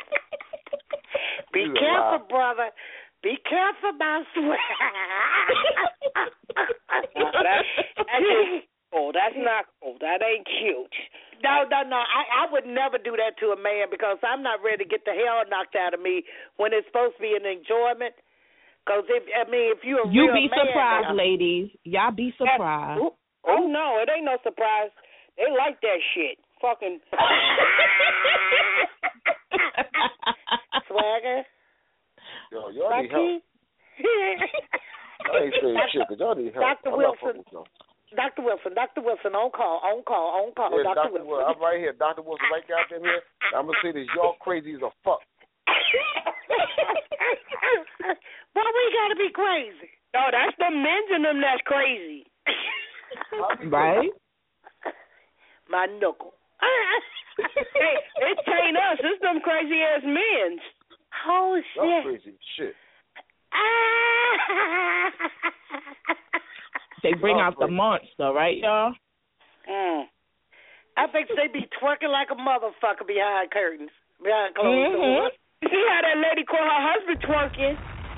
Be careful, brother. Be careful, my sweat. That's not cool. That ain't cute. No. I would never do that to a man because I'm not ready to get the hell knocked out of me when it's supposed to be an enjoyment. Because if you're a real be man, surprised, ladies. Y'all be surprised. Oh no, it ain't no surprise. They like that shit. Fucking Swagger. Yo, y'all need help. I ain't saying shit, but y'all need help. Dr. Wilson, on call. Yeah, Dr. Wilson. I'm right here. Dr. Wilson right out here. I'm going to say this. Y'all crazy as a fuck. Why we got to be crazy? No, that's the men's in them that's crazy. Right? My knuckle. Hey, it ain't us. It's them crazy ass men's. Oh shit! That's crazy shit. They bring out the monster, right, y'all? I think they be twerking like a motherfucker behind curtains, behind closed doors. You see how that lady call her husband twerking?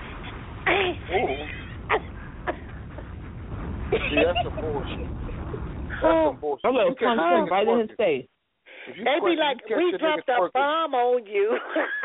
See, that's some bullshit. That's some bullshit. I'm gonna punch him right in his face. They be like, we dropped a bomb on you.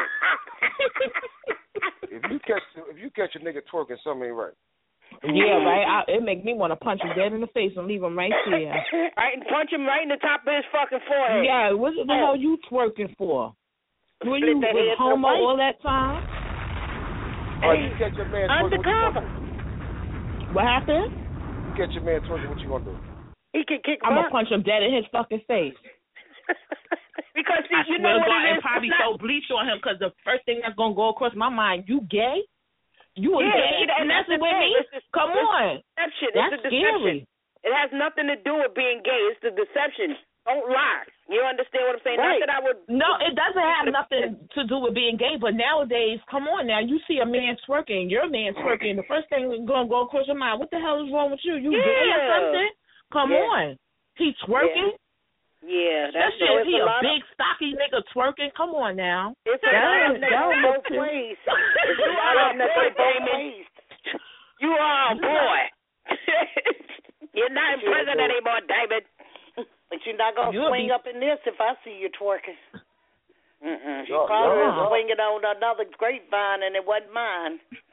If you catch a nigga twerking, something ain't right. Yeah, right. It make me want to punch him dead in the face and leave him right there. Right, and punch him right in the top of his fucking forehead. Yeah, what the hell you twerking for? Were you with homo all that time? You catch your man twerking, undercover. What happened? You catch your man twerking, what you gonna do? He can kick I'm gonna punch him dead in his fucking face. Because I you know what it is? And probably throw bleach on him because the first thing that's gonna go across my mind, you gay? You a gay? And that's with me? Come on. Deception. That's it's a deception. scary. It has nothing to do with being gay. It's the deception. Don't lie. You understand what I'm saying? Right. Not that I would. No, it doesn't have nothing to do with being gay, but nowadays, come on now, you see a man twerking, your man twerking, the first thing that's going to go across your mind, what the hell is wrong with you? You gay or something? Come on. He twerking? Yeah, that's especially if he a big, stocky nigga twerking. Come on now. It's a lot of both ways. It's a lot of both ways. You are a boy. You're not in prison anymore, David. But you're not going to swing up in this if I see you twerking. You probably swinging on another grapevine and it wasn't mine.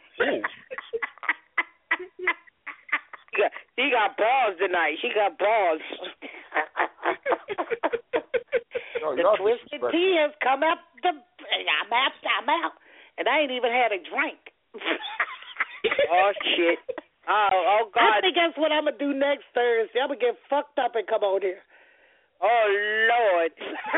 He got balls tonight. She got balls. The twisted tea has come up. I'm out. And I ain't even had a drink. Oh, shit. Oh, God. I think that's what I'm going to do next Thursday. I'm going to get fucked up and come on here. Oh, Lord.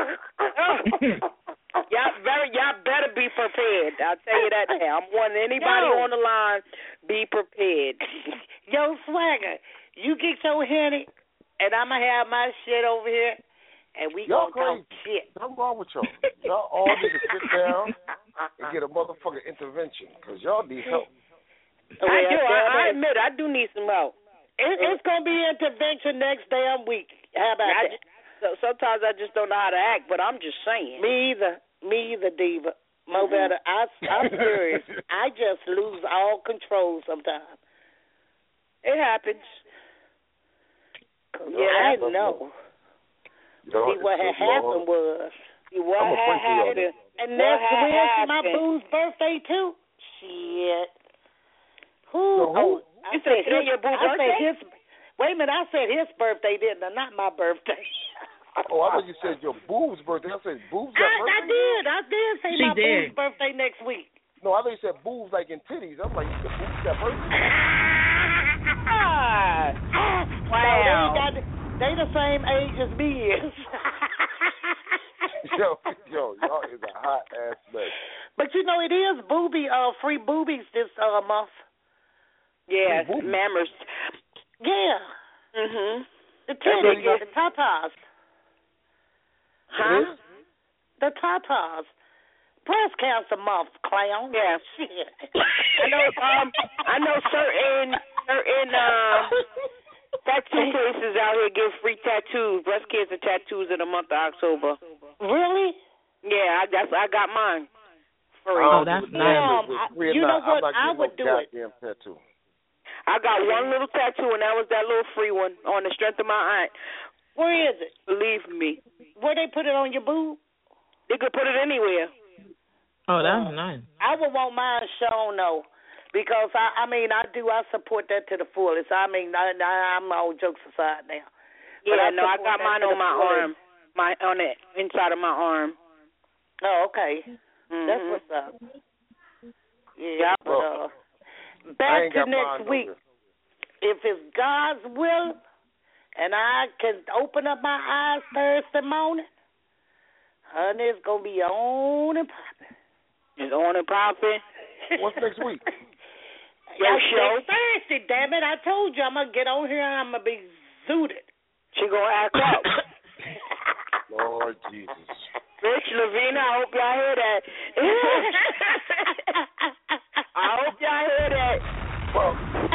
Y'all better be prepared. I'll tell you that now. I'm wanting anybody on the line, be prepared. Yo, Swagger, you get your Henny, and I'm going to have my shit over here, and we going to talk shit. What's wrong with y'all? Y'all all need to sit down and get a motherfucking intervention, because y'all need help. I admit, I do need some help. It's going to be intervention next damn week. How about that? Sometimes I just don't know how to act, but I'm just saying. Me either, Diva. Mo better. I'm serious. I just lose all control sometimes. It happens. I know. See, what had happened was. What had happened. And that's my boo's birthday, too. Shit. Who? You said your boo's birthday? Wait a minute, I said his birthday, didn't I? Not my birthday. Oh, I thought you said your boob's birthday. I said boob's got birthday? I did say my boob's birthday next week. No, I thought you said boobs like in titties. I'm like, you said boob's got birthday. Wow. No, they the same age as me is. Yo, y'all is a hot ass mess. But you know, it is free boobies this month. Yeah, mammers. Yeah. The titties, the tatas. Huh? The tatas. Breast cancer month, clown. Yeah. Shit. I know certain tattoo places out here give free tattoos, breast cancer tattoos in the month of October. Really? Yeah, I got mine. Free. Oh, that's nice. You know what? I would do it. Tattoo. I got one little tattoo, and that was that little free one on the strength of my aunt. Where is it? Believe me. Where they put it on your boob? They could put it anywhere. Oh, that's nice. I would want mine shown, though, because, I support that to the fullest. I'm all jokes aside now. Yeah, I got mine on my arm, on the inside of my arm. Oh, okay. That's what's up. Yeah, but, back to next week. If it's God's will and I can open up my eyes Thursday morning, honey, it's going to be on and popping. It's on and popping? What's next week? Your show? Thursday, damn it. I told you I'm going to get on here and I'm going to be zooted. She going to act up. Lord Jesus. Rich, Lavina, I hope y'all hear that. I hope y'all hear that. Well,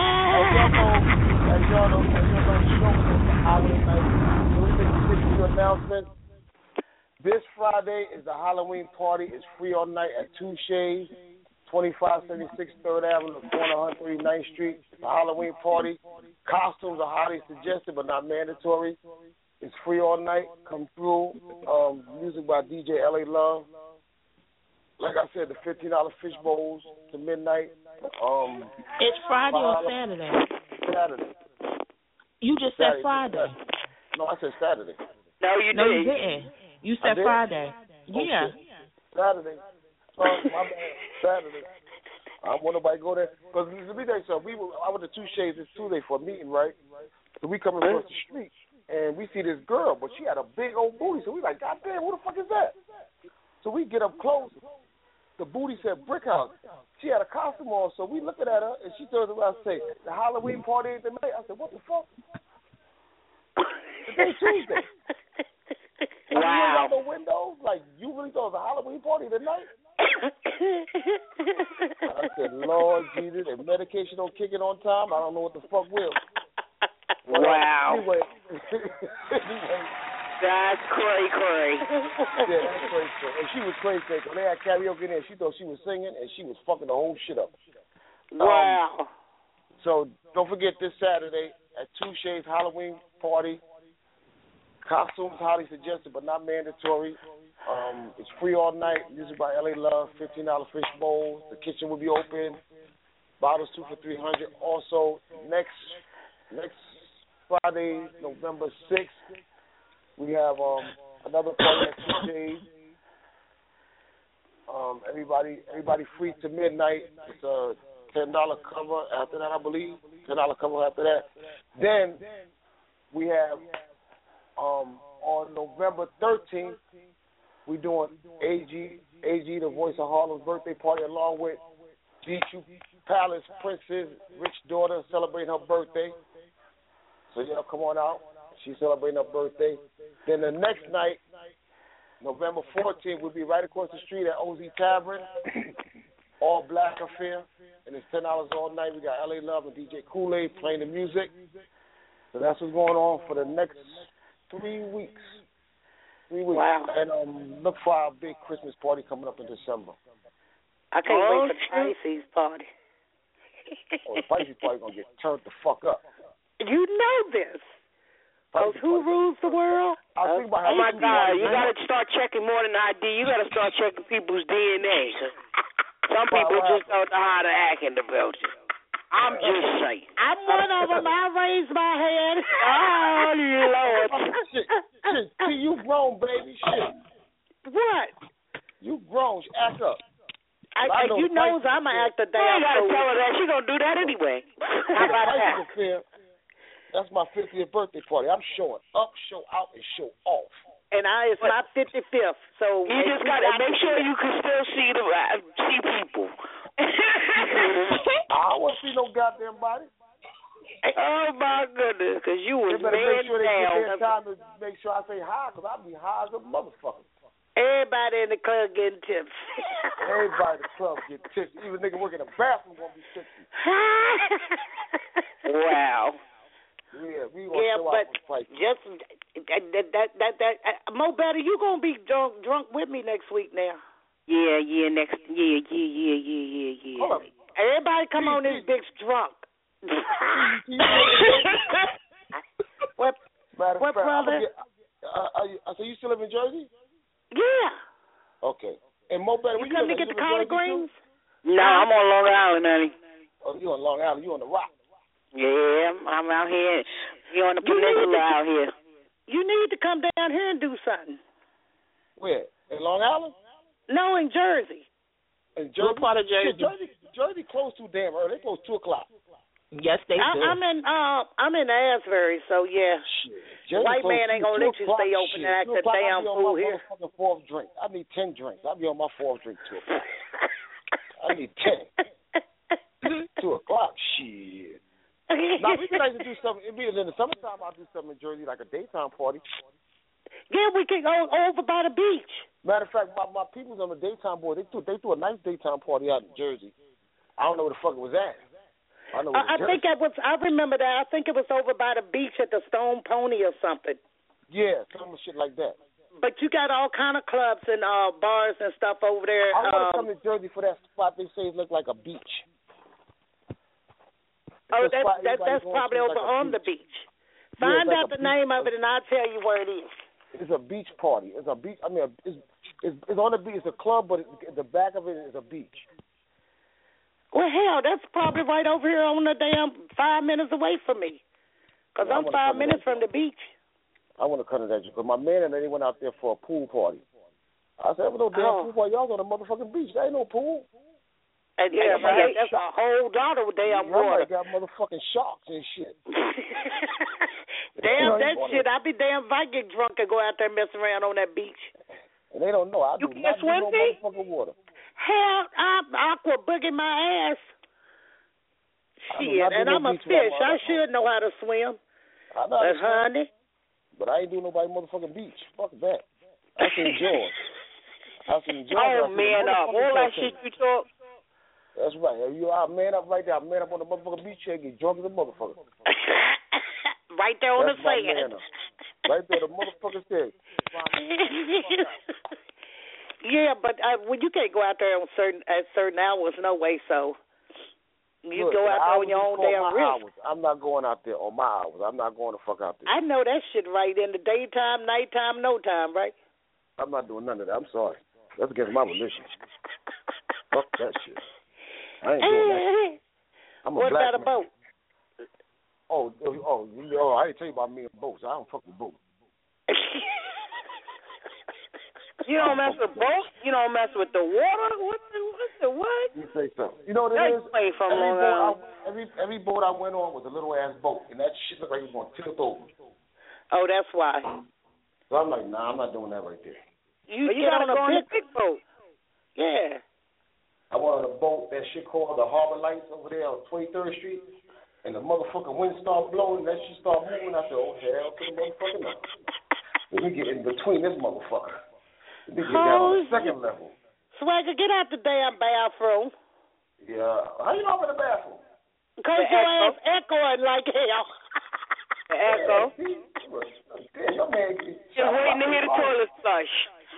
as y'all know, the show is the holiday night. So we make a big announcement. This Friday is the Halloween party. It's free all night at Two Shades, 2576 3rd Avenue, corner 139th Street. It's a Halloween party. Costumes are highly suggested but not mandatory. It's free all night. Come through. Music by DJ LA Love. Like I said, the $15 fish bowls to midnight. It's Friday or Saturday? Saturday. You just said Friday. No, I said Saturday. No, you didn't. You said Friday. Yeah. Saturday. My bad. Saturday. I want nobody to go there. Because let me tell you something. I went to Two Shades this Tuesday for a meeting, right? So we come across the street, and we see this girl, but she had a big old booty. So we like, God damn, who the fuck is that? So we get up close. The booty said Brick House. She had a costume on, so we looking at her, and she turns around and say, the Halloween party is tonight. I said, what the fuck? Today's Tuesday. You ain't got no windows? Like, you really thought it was a Halloween party tonight? I said, Lord Jesus, if medication don't kick in on time, I don't know what the fuck will. Wow. Anyway. That's cray. Yeah, that's crazy. And she was crazy. When they had karaoke in there, she thought she was singing, and she was fucking the whole shit up. Wow. So don't forget this Saturday at Two Shades Halloween party. Costumes highly suggested, but not mandatory. It's free all night. Music by LA Love. $15 fish bowls. The kitchen will be open. Bottles 2 for $300. Also, next Friday, November 6th, we have another party at Two Shades. Everybody free to midnight. It's a $10 cover after that, I believe. $10 cover after that. Then we have on November 13th, we're doing AG, the Voice of Harlem's birthday party, along with G2 Palace Princess, Rich daughter, celebrating her birthday. So y'all come on out. She's celebrating her birthday. Then the next night, November 14th, we'll be right across the street at OZ Tavern, all black affair, and it's $10 all night. We got LA Love and DJ Kool-Aid playing the music. So that's what's going on for the next 3 weeks. 3 weeks. Wow. And look for our big Christmas party coming up in December. I can't wait for Pisces party. The Pisces party going to get turned the fuck up. You know this. Because who rules the world? Oh my God, you got to start checking more than ID. You got to start checking people's DNA. Some people just don't know how to act in the Belgium. I'm just saying. I'm one of them. I raised my hand. Oh, Lord. Shit. See, you grown, baby. Shit. What? You grown. Act up. You know I'm an actor. You ain't got to tell her that. She going to do that anyway. How about that? That's my 50th birthday party. I'm showing up, show out, and show off. And it's my 55th. So you just got to make sure you can still see people. I don't want to see no goddamn body. Oh my goodness, because you was man make sure down. They get their time to make sure I say hi, because I be high as a motherfucker. Everybody in the club getting tips. Everybody in the club get tips. Even a nigga working in the bathroom gonna be tipsy. Wow. Yeah, we gonna show out for the just that Mo Better, you gonna be drunk with me next week now. Yeah. Hold up. Everybody come on this bitch drunk. What brother? So you still live in Jersey? Yeah. Okay. And Mo Better, you come to get the collard greens? No, I'm on Long Island, honey. Oh, you on Long Island? You on the Rock? Yeah, I'm out here. You're on the peninsula out here. You need to come down here and do something. Where? In Long Island? No, in Jersey. In Jersey? What part of Jersey? Jersey closed too damn early. They close 2 o'clock. Yes, they do. I'm in Asbury, so yeah. Shit. White man ain't gonna let you stay open and act a damn fool here. I be on my fourth drink. I need 10 drinks. I'll be on my 4th drink 2 o'clock. I need 10. 2 o'clock. Shit. Now, we can actually do something. In the summertime, I'll do something in Jersey, like a daytime party. Yeah, we can go over by the beach. Matter of fact, my people's on the daytime board. They threw a nice daytime party out in Jersey. I don't know where the fuck it was at. I think it was. I remember that. I think it was over by the beach at the Stone Pony or something. Yeah, some shit like that. But you got all kind of clubs and bars and stuff over there. I want to come to Jersey for that spot. They say it looked like a beach. That's probably over on the beach. Find out the name of it, and I'll tell you where it is. It's a beach party. It's a beach. I mean, it's on the beach. It's a club, but the back of it is a beach. Well, hell, that's probably right over here on the damn 5 minutes away from me. Because I'm 5 minutes from the beach. I want to come to that because my man and they went out there for a pool party. I said, no damn pool party. Y'all on the motherfucking beach. There ain't no pool. And right. That's a whole lot of damn water. Got motherfucking sharks and shit. Damn that shit. I'd be damn if I get drunk and go out there and mess around on that beach. And they don't know. I you do can't not swim, do no motherfucking water. Hell, I'm aqua booging my ass. Shit, and I'm a fish. I should know how to swim. I know. But honey. But I ain't doing nobody motherfucking beach. Fuck that. I seen George. Oh, man up. All that shit you talk. That's right. I man up right there. I man up on the motherfucking beach chair, get drunk as a motherfucker. Right there on That's the my sand. man up. Right there, the motherfucker said. Yeah, but when you can't go out there at certain hours, no way. So you Look, go out there on your own damn risk. I'm not going out there on my hours. I'm not going the fuck out there. I know that shit right in the daytime, nighttime, no time, right? I'm not doing none of that. I'm sorry. That's against my religion. Fuck that shit. I ain't doing that. I'm a what black about a man. boat? I didn't tell you about me and boats. I don't fuck with boats. You don't mess with boats? You don't mess with the water? What? You say so. You know what it is? Every boat I went on was a little ass boat, and that shit looked like it was going to tilt over. Oh, that's why. So I'm like, nah, I'm not doing that right there. You got to go on a big boat. Yeah. I went on a boat, that shit called the Harbor Lights over there on 23rd Street, and the motherfucking wind started blowing, and that shit started moving. I said, oh, hell to the motherfucker now. Let me get in between this motherfucker. Let me get down on the second level. Swagger, get out the damn bathroom. Yeah. How you know I'm in the bathroom? Because your ass echoing like hell. The echo. Damn, your man. Just waiting to hear the toilet flush.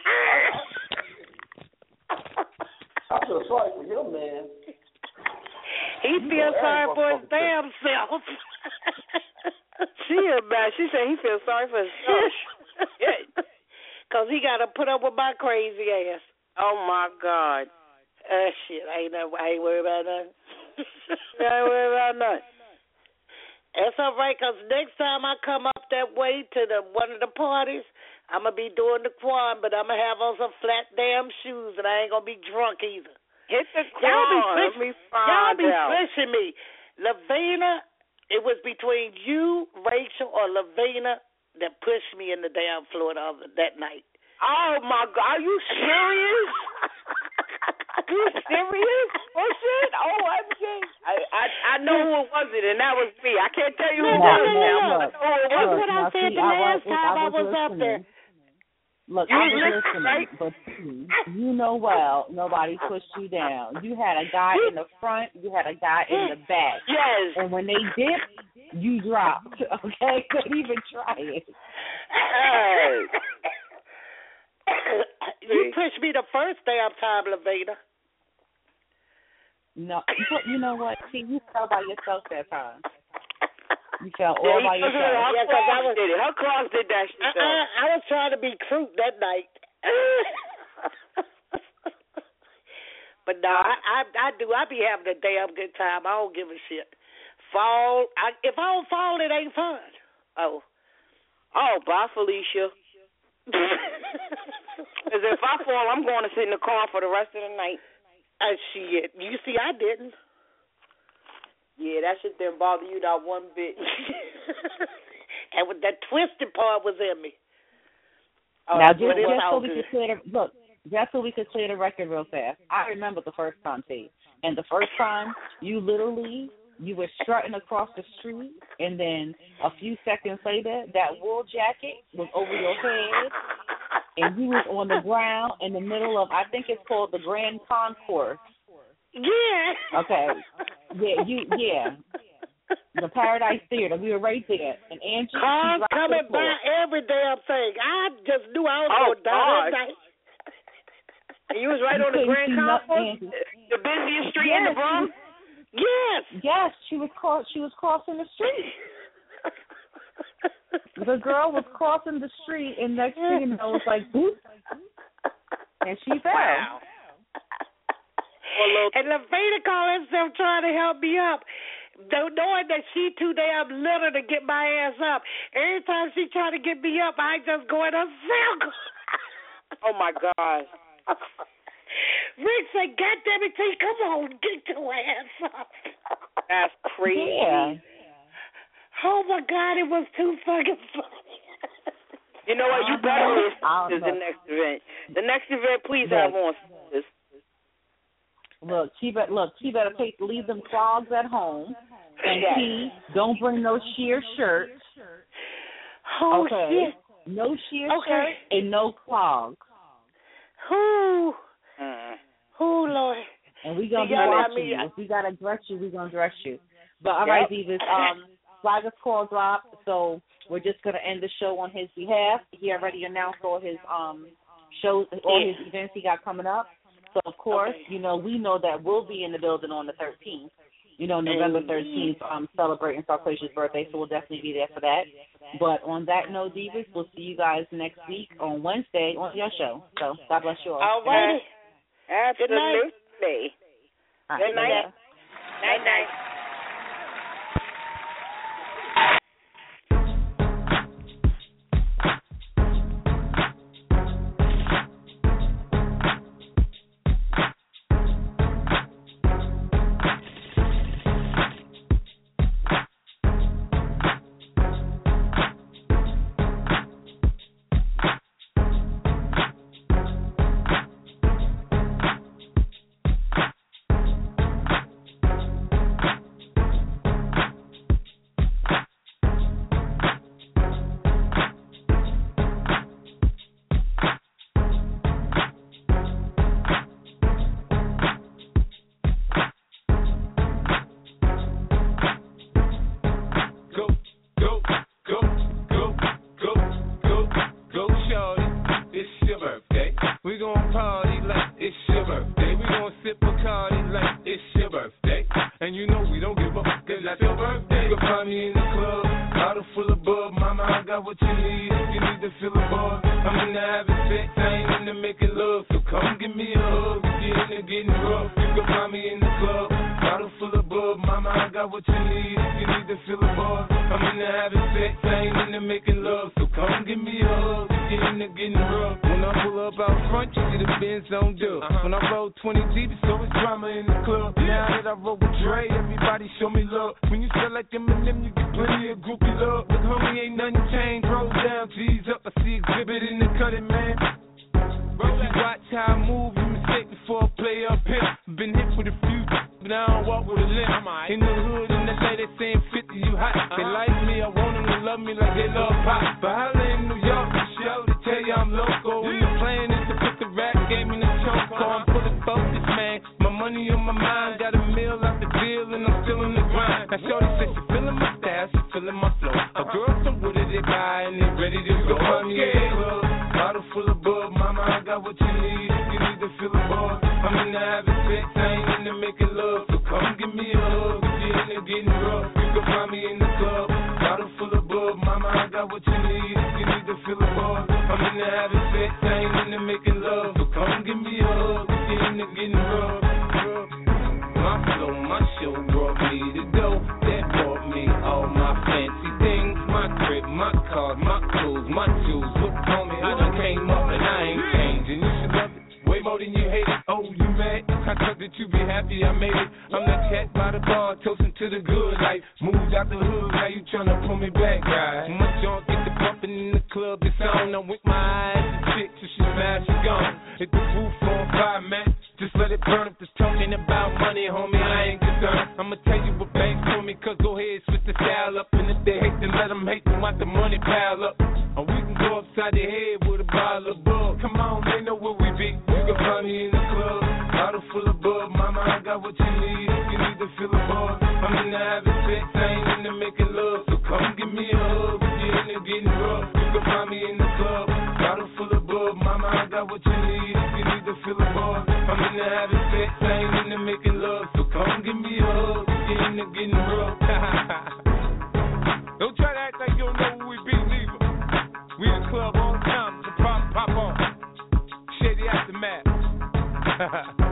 I feel sorry for your man. He feels sorry for his damn self. She is bad. She said he feels sorry for himself. Because he got to put up with my crazy ass. Oh, my God. Shit, I ain't worried about nothing. I ain't worried about nothing. That's all right, because next time I come up that way to one of the parties, I'm going to be doing the quad, but I'm going to have on some flat damn shoes, and I ain't going to be drunk either. Hit the quad. Y'all be pushing me. Lavina, it was between you, Rachel, or Lavina that pushed me in the damn floor that night. Oh, my God. Are you serious? You serious? Bullshit? OMG. I know who it was, and that was me. I can't tell you who it was now. That's what I said the last time I was up there. Look, I was listening, but you know well nobody pushed you down. You had a guy in the front, you had a guy in the back. Yes. And when they dipped, you dropped, okay? Couldn't even try it. Hey. You pushed me the first damn time, Lavina. No, you know what? See, you fell by yourself that time. You fell all by yourself. Yeah, because I did it. Her claws did that shit. I was trying to be cute that night. But no, I do. I be having a damn good time. I don't give a shit. If I don't fall, it ain't fun. Oh, bye, Felicia. Because if I fall, I'm going to sit in the car for the rest of the night. Shit. You see, I didn't. Yeah, that shit didn't bother you not one bit. And with that twisted part was in me. Now, just so we could clear just so we could clear the record real fast. I remember the first time, T. And the first time, you were strutting across the street, and then a few seconds later, that wool jacket was over your head, and you was on the ground in the middle of, I think it's called the Grand Concourse. Yeah. Okay. Yeah, the Paradise Theater. We were right there. And Angie, cars coming by every damn thing. I just knew I was going to die that night. And you was right on the Grand Concourse, the busiest street in the Bronx? Yes, she was crossing the street. The girl was crossing the street, and next thing you know, it was like, boop, and she fell. Wow. And Lavina called herself trying to help me up, knowing that she too damn little to get my ass up. Every time she tried to get me up, I just go in a circle. Oh, my God. Rick said, God damn it, T, come on, get your ass up. That's crazy. Yeah. Oh, my God, it was too fucking funny. You know what? You better listen to the next event. The next event, please have on this. Look, she better leave them clogs at home. And T, don't bring those sheer shirts. Oh, okay. shit. No sheer shirt and no clogs. Who, Lord. And we gonna be watching you. If we gotta dress you, we gonna dress you. But all right, Divas. Swagger's call dropped, so we're just gonna end the show on his behalf. He already announced all his shows, all his events he got coming up. So of course, we know that we'll be in the building on the 13th. November 13th, celebrating Sarkozy's birthday, so we'll definitely be there for that. But on that note, Divas, we'll see you guys next week on Wednesday on your show. So God bless you all. All right. Absolutely. Good night. Night. Don't try to act like you don't know who we be, neither. We in the club all the time. The problem pop on. Shady Aftermath.